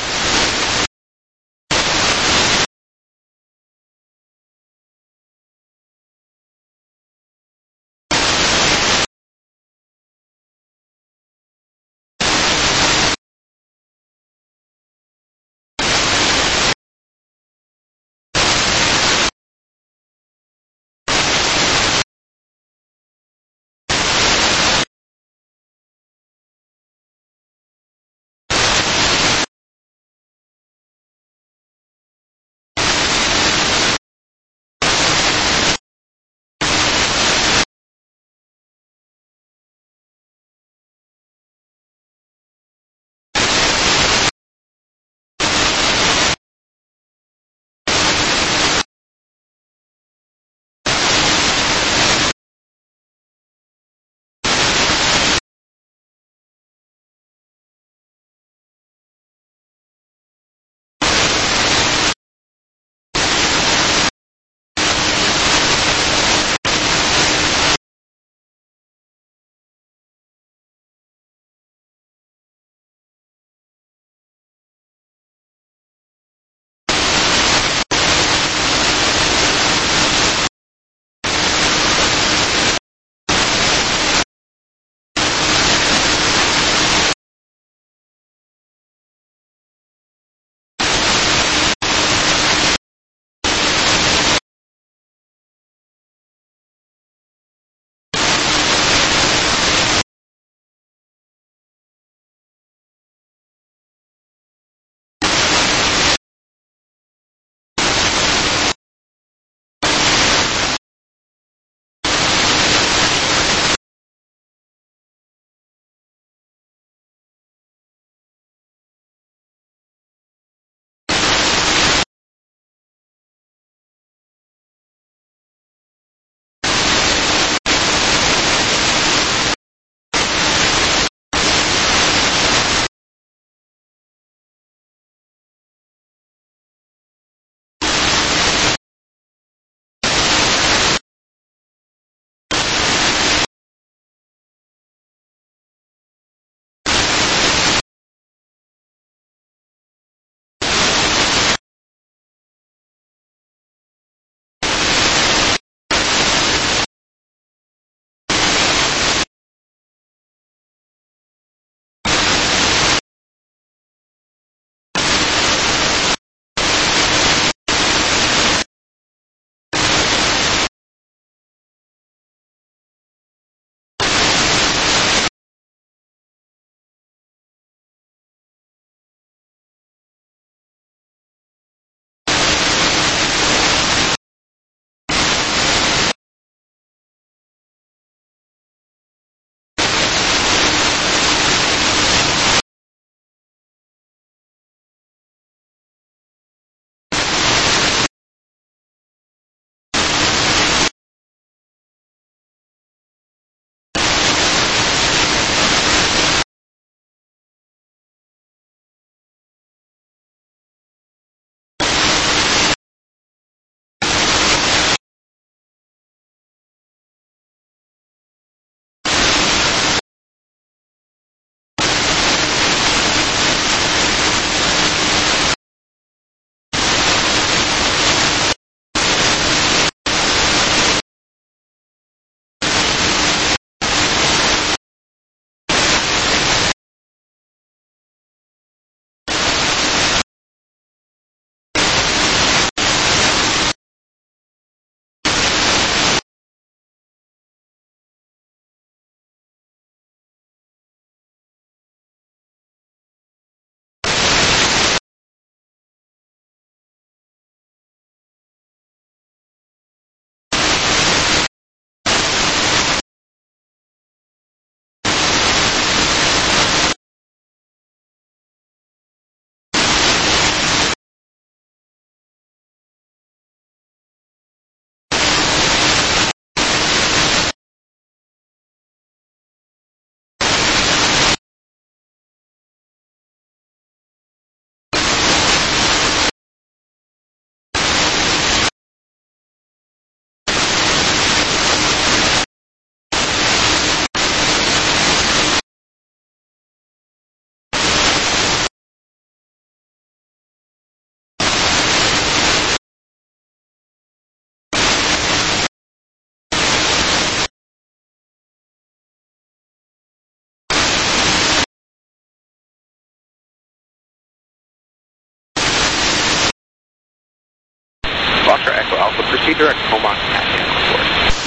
Foxtrot Echo Alpha, proceed direct Comox passing on course.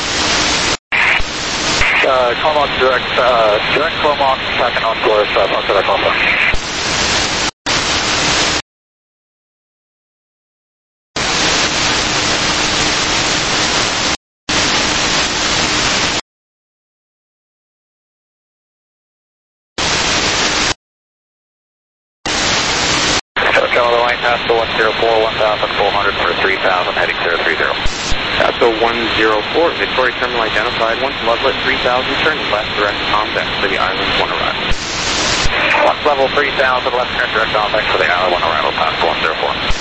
Comox direct Comox, second on course, Foxtrot Echo Alpha. Canada line, Pasco 104, 1,400 for 3,000, heading 030. Pasco 104, Victoria Terminal identified, 1 Floodlet 3,000, turn left direct convex for the Island 1 arrival. Left level 3,000, left turn direct convex for the Island 1 arrival, Pasco 104.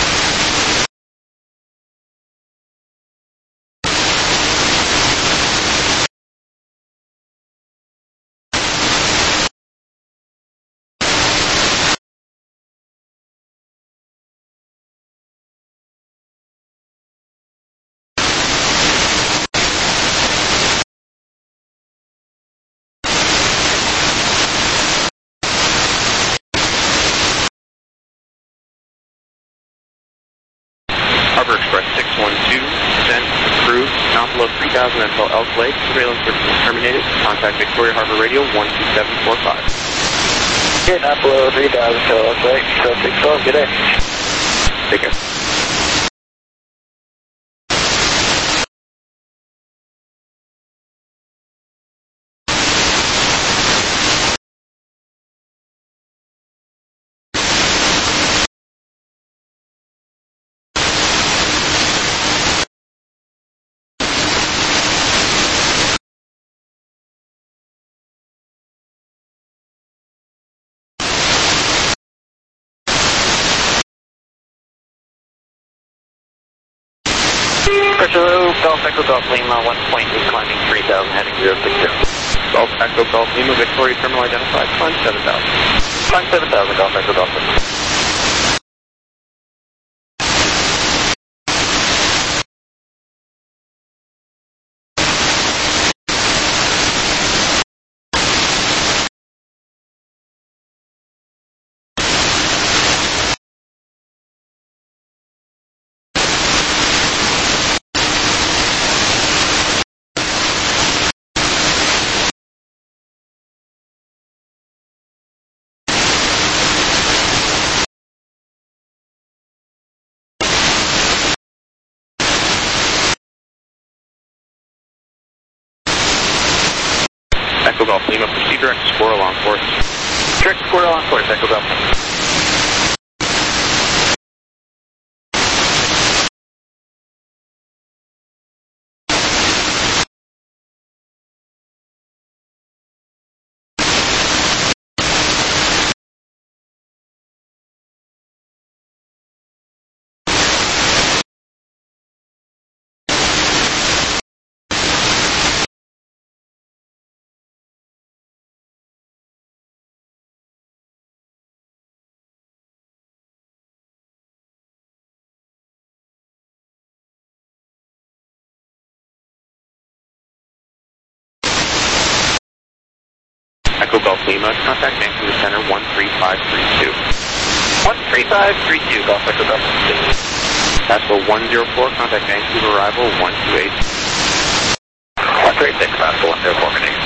Harbor Express 612, sent, approved, Nautilus 3000 until Elk Lake, surveillance services terminated, contact Victoria Harbor Radio 12745. Here, Nautilus 3000 until Elk Lake, 612, good day. Take care. Pressure Golf Echo Golf Lima 1.8, climbing 3,000, heading 060. Golf Echo Golf Lima, Victoria Terminal identified, climb 7,000. Climb 7,000, Golf Echo Golf Lima. Echo Golf Lima, proceed direct Squirrel on course. Direct Squirrel on course, Echo Golf Lima. Echo Golf Lima, contact Vancouver Center 13532. 13532, Golf Echo Golf Lima. Pasco 104, contact Vancouver arrival 128. 136, Pasco 104, good day.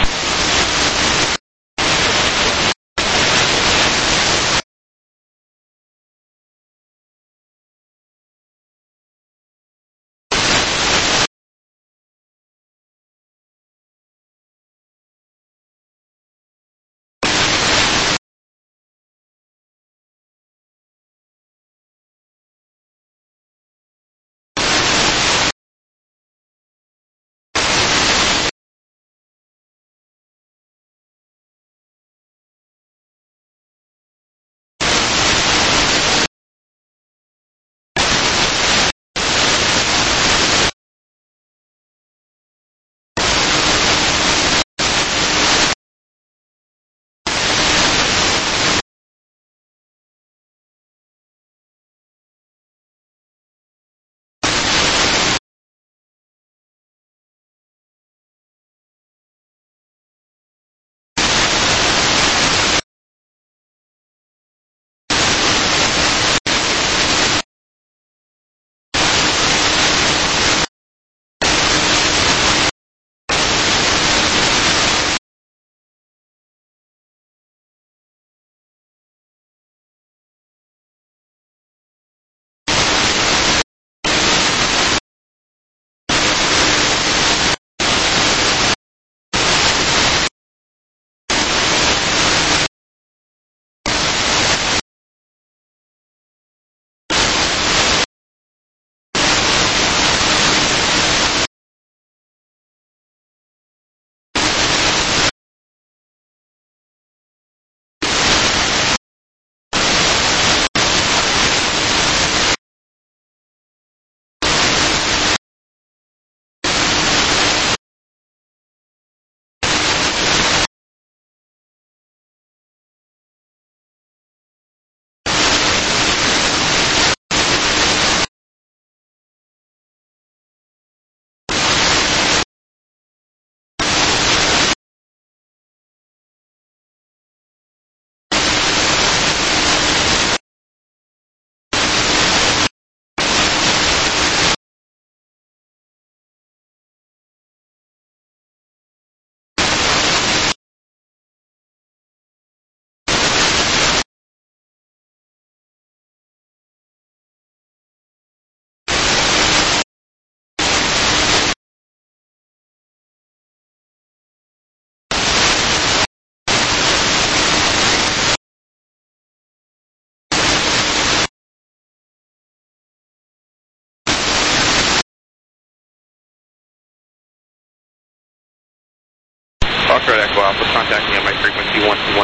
Foxtrot Echo Alpha, contacting at my frequency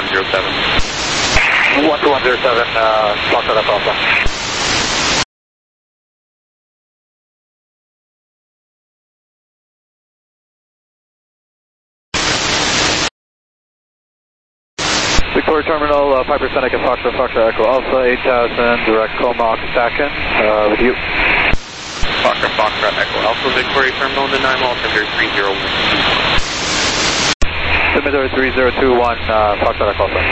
12107. 12107, Foxtrot Echo Alpha. Victoria Terminal, Piper Seneca, Foxtrot Echo Alpha, 8000, direct Comox Taken, with you. Foxtrot Echo Alpha, Victoria Terminal, the 9 mile, altimeter 301. Altimeter 3021, Foxtrot Echo Alpha.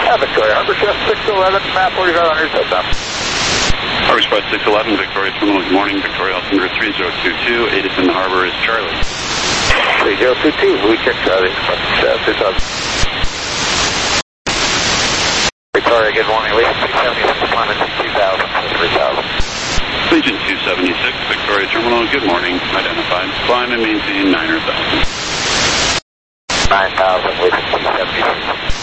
Victoria Harbor Express 611, map 4500, touchdown. Harbor Express 611, Victoria Terminal, good morning. Victoria altimeter 3022, ATIS in the harbor is Charlie. 3022, we check Charlie, Express 2000. Victoria, good morning. Legion 276, climate 2000, 3000. Legion 276, Victoria Terminal, good morning. Identified. Climb and maintain 9,000. 9,000, Legion 276.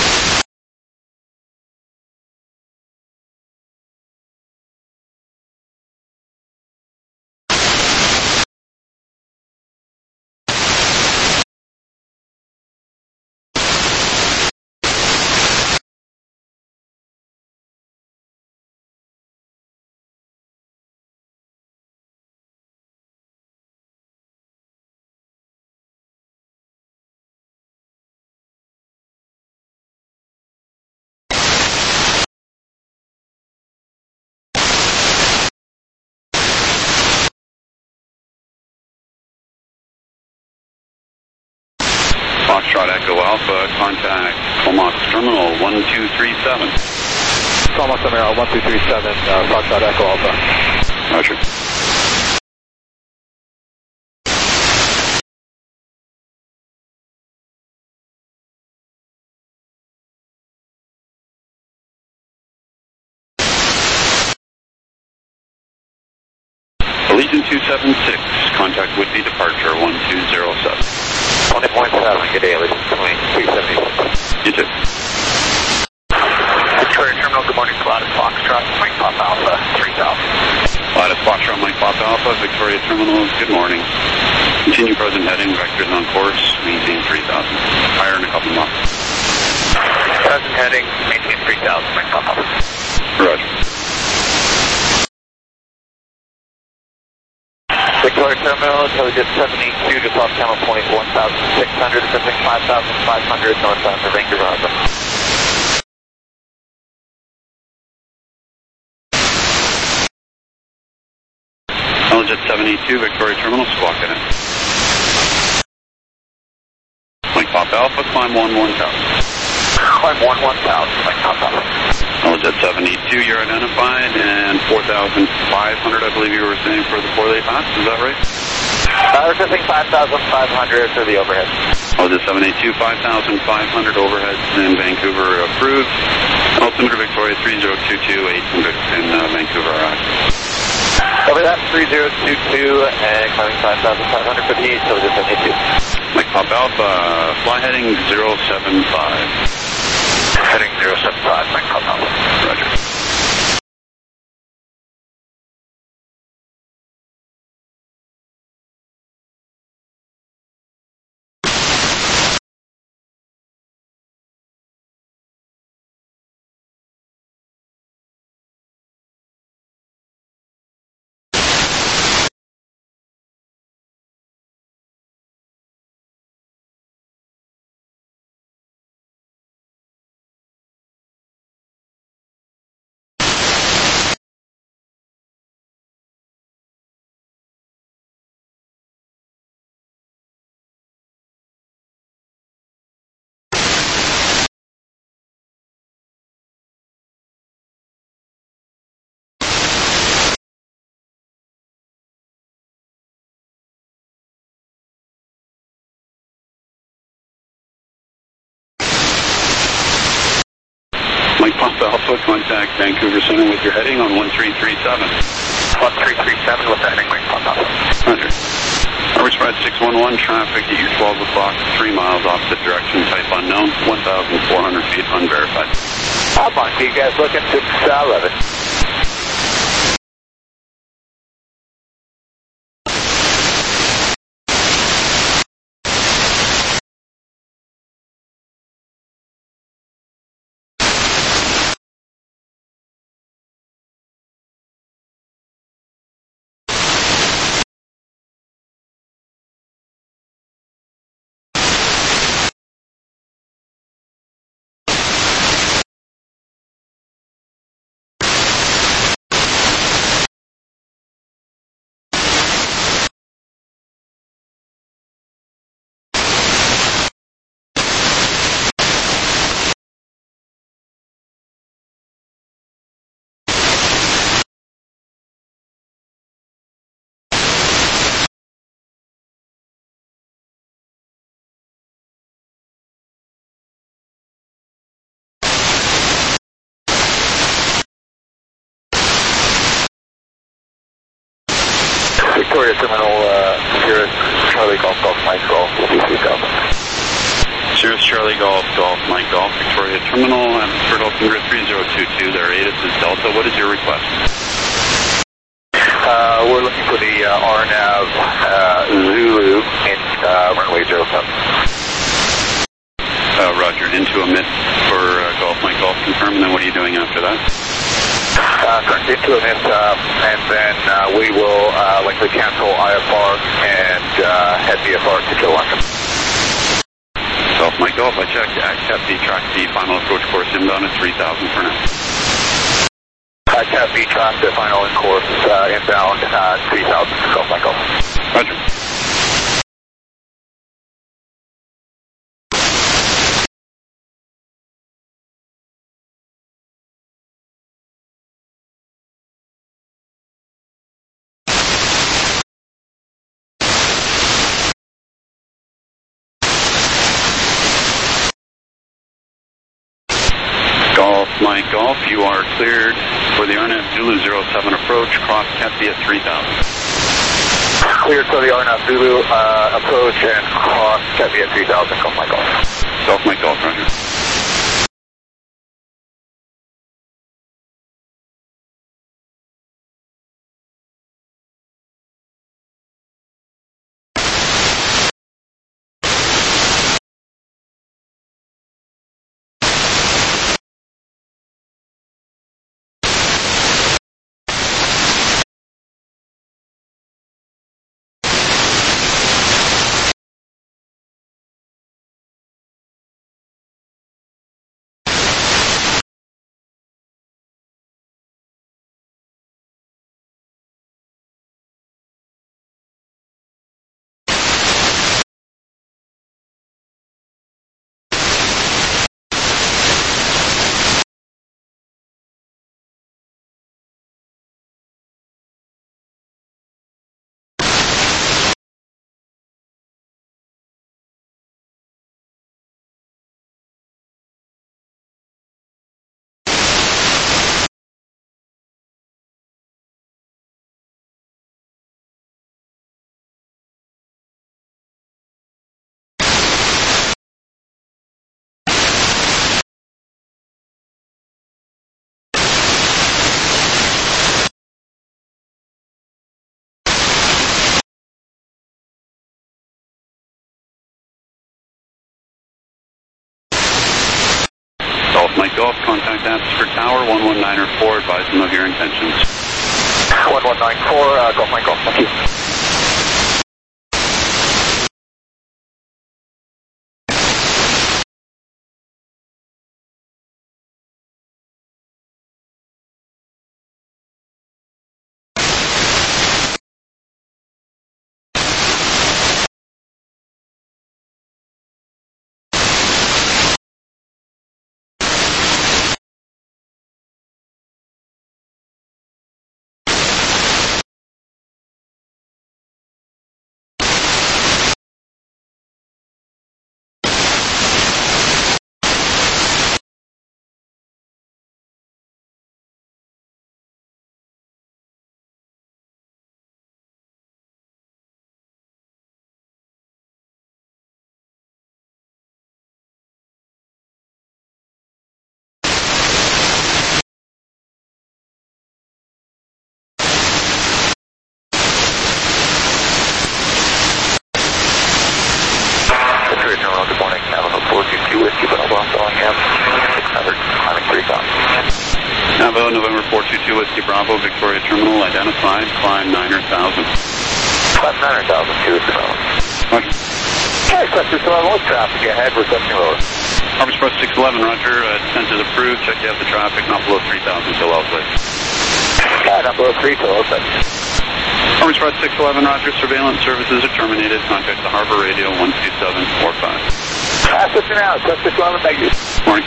Foxtrot Echo Alpha, contact Comox Terminal 1237. Comox Terminal 1237, Foxtrot Echo Alpha. Roger. Legion 276, contact Whitby departure 1207. 20.7, good day, Legion 276. You too. Victoria Terminal, good morning, Pilatus Foxtrot, Mike Pop Alpha, 3000. Pilatus Foxtrot, Mike Pop Alpha, Victoria Terminal, good morning. Continue present heading, vectors on course, maintain 3,000. Higher in a couple knots. Present heading, maintain 3,000, Mike Pop Alpha. Roger. Victoria Terminal, Intelligence 782 to South Channel Point 1,600, descending 5,500 northbound for Vancouver Harbor. Intelligence 782, Victoria Terminal, squawk in. Mike Pop Alpha, climb 11,000. Climb 11,000, Mike Pop Alpha. Intelligence 782, you're identified, and 4,500, I believe you were saying, for the 4-day pass, is that right? We're sending 5,500 for the overhead. Intelligence 782, 5,500 overheads in Vancouver approved. Altimeter Victoria 3022, 8 in Vancouver active. Over that, 3022, and climbing 5,500 for the Intelligence 782. Mike Pop Alpha, fly heading 075. Heading 075, Mike Pop Alpha. Roger. Mike Pop Alpha, contact Vancouver Center with your heading on 1337. 1337 with the heading, Mike Pop Alpha. Roger. Harbor Express 611, traffic at U12 o'clock, 3 miles opposite direction, type unknown, 1,400 feet unverified. Hop on, see you guys looking 611. Victoria Terminal, Cirrus Charlie Golf Golf Mike Golf, will be 3000. Cirrus Charlie Golf Golf Mike Golf, Victoria Terminal, Atmospheric altimeter 3022. Their ATIS is Delta. What is your request? We're looking for the RNAV Zulu in runway 07. Roger, into emit for Golf Mike Golf, confirm, and then what are you doing after that? Correct, into emit, and then we will likely cancel IFR and head VFR to Kilowatt. Golf Mike Golf, I checked. Cat B, track B, final approach course inbound at 3000 for now. Cat B, track the final in course inbound 3000, Golf Mike Golf. Roger. Golf Mike Golf, you are cleared for the RNAV Zulu 07 approach, cross Cat B at 3000. Cleared for the RNAV Zulu approach and cross Cat B at 3000, Golf Mike Golf. Golf Mike Golf, roger. Golf Mike Golf, contact Atmospheric Tower 1194, advise them of your intentions. 1194, Golf Mike Golf, thank you. Good morning, Navajo 422 Whiskey, Bravo, Bellingham, 600, climbing 3000. Navajo, November 422 Whiskey Bravo, Victoria Terminal, identified, climb 900,000. Climb 900,000, 2 Roger. Okay, Cluster 7, what's traffic ahead, reception road? Harbor Express 611, Roger, descent is approved, check you have the traffic, not below 3,000 till outlet. Not below 3 till outlet. Harbor Express 611, Roger, surveillance services are terminated, contact the Harbor Radio 12745. Switching out, Cluster 611, thank you. Morning.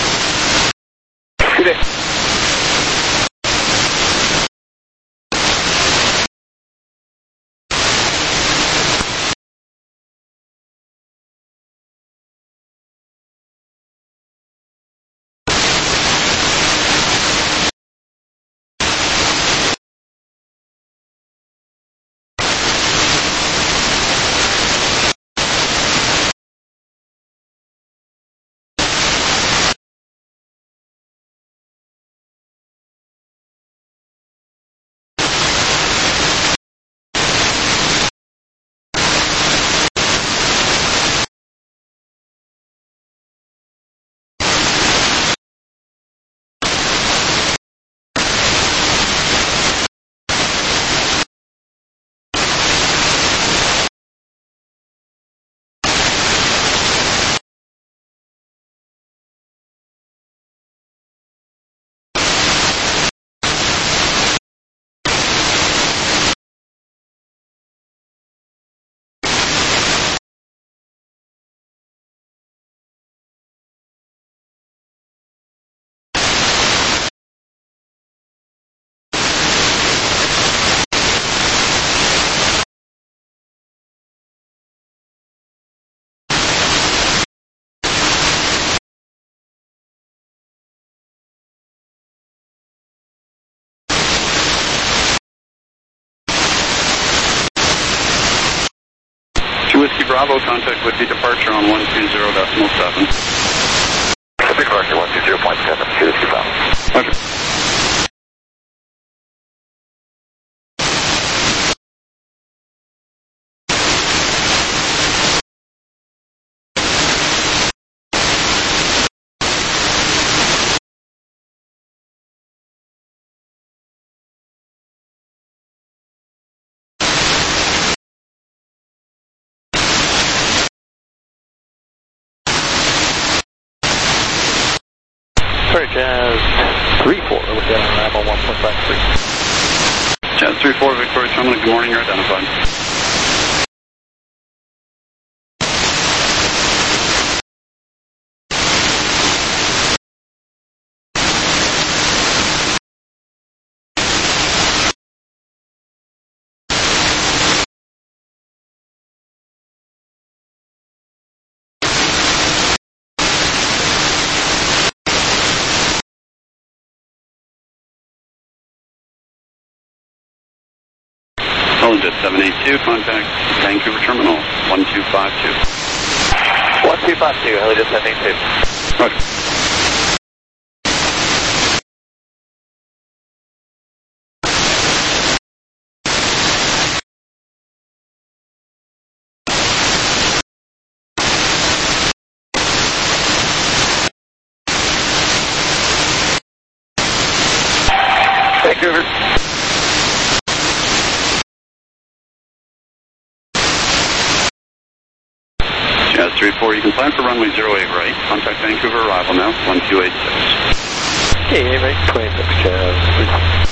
Good day. Whiskey Bravo, contact would be departure on 120.7. Departure 120.7, Whiskey Bravo. Okay. Sorry, Jazz 3-4, with that on 1.53. Jazz 3-4, Victoria Terminal, good morning, you're identified. Jet 782, contact Vancouver Terminal, 1252. 1252, Helijet 782. Roger. Vancouver. Jazz 3-4, you can plan for runway 08 right. Contact Vancouver arrival now, 1286. Okay, right, 26, Jazz.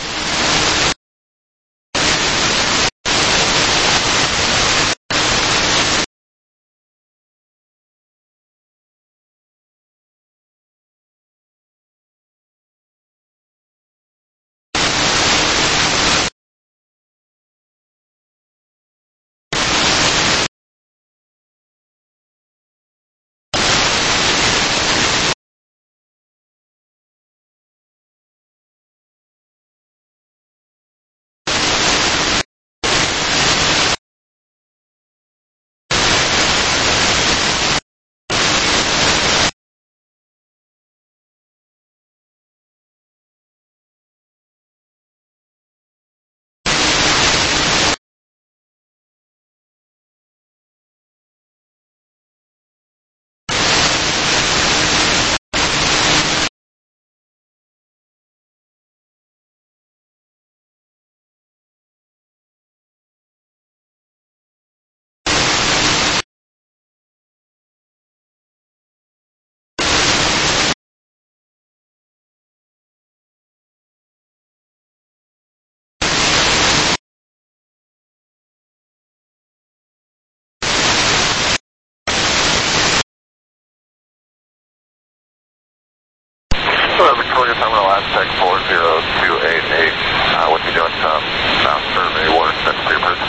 Victoria Terminal, Aztec 40288. What you doing? Mountain survey work, that's Creepers.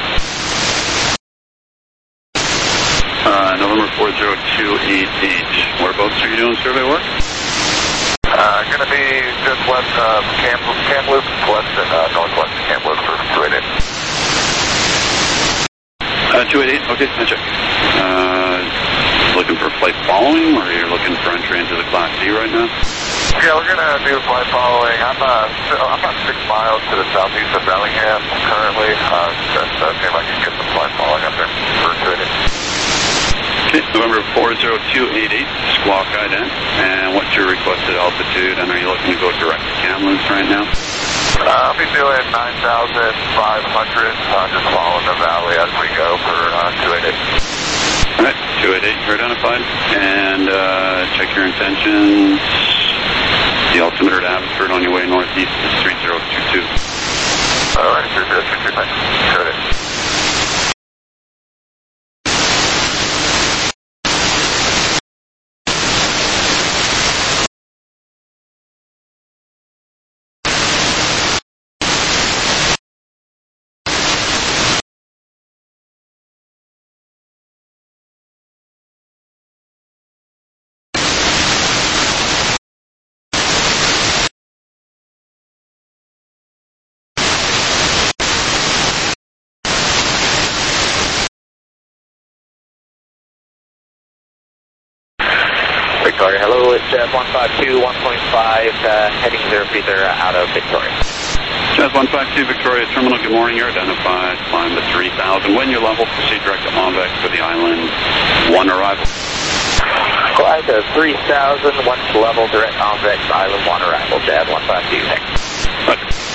November 40288. Whereabouts are you doing survey work? Going to be just west of Kamloops, west and northwest of Kamloops for 288. 288, okay, I check. Looking for flight following, or you're looking for entry into the Class C right now? Yeah, we're going to do flight following. I'm about 6 miles to the southeast of Bellingham currently. Just see if I can get some flight following up there for 288. Okay, November 40288, squawk ident. And what's your requested altitude? And are you looking to go direct to Kamloops right now? I'll be doing 9,500. Just following the valley as we go for 288. Alright, 288, you're identified. And check your intentions. The altimeter to Abbotsford on your way northeast is 3022. Alright, 3022, thanks. 288. Jazz 152, 1.5, heading 030 out of Victoria. Jazz 152 Victoria Terminal, good morning. You're identified. Climb to 3,000. When your level, proceed direct to Monvex for the island. 1 arrival. Climb to 3,000, 1 level, direct Monvex, island 1 arrival. Jazz 152, thanks. Roger.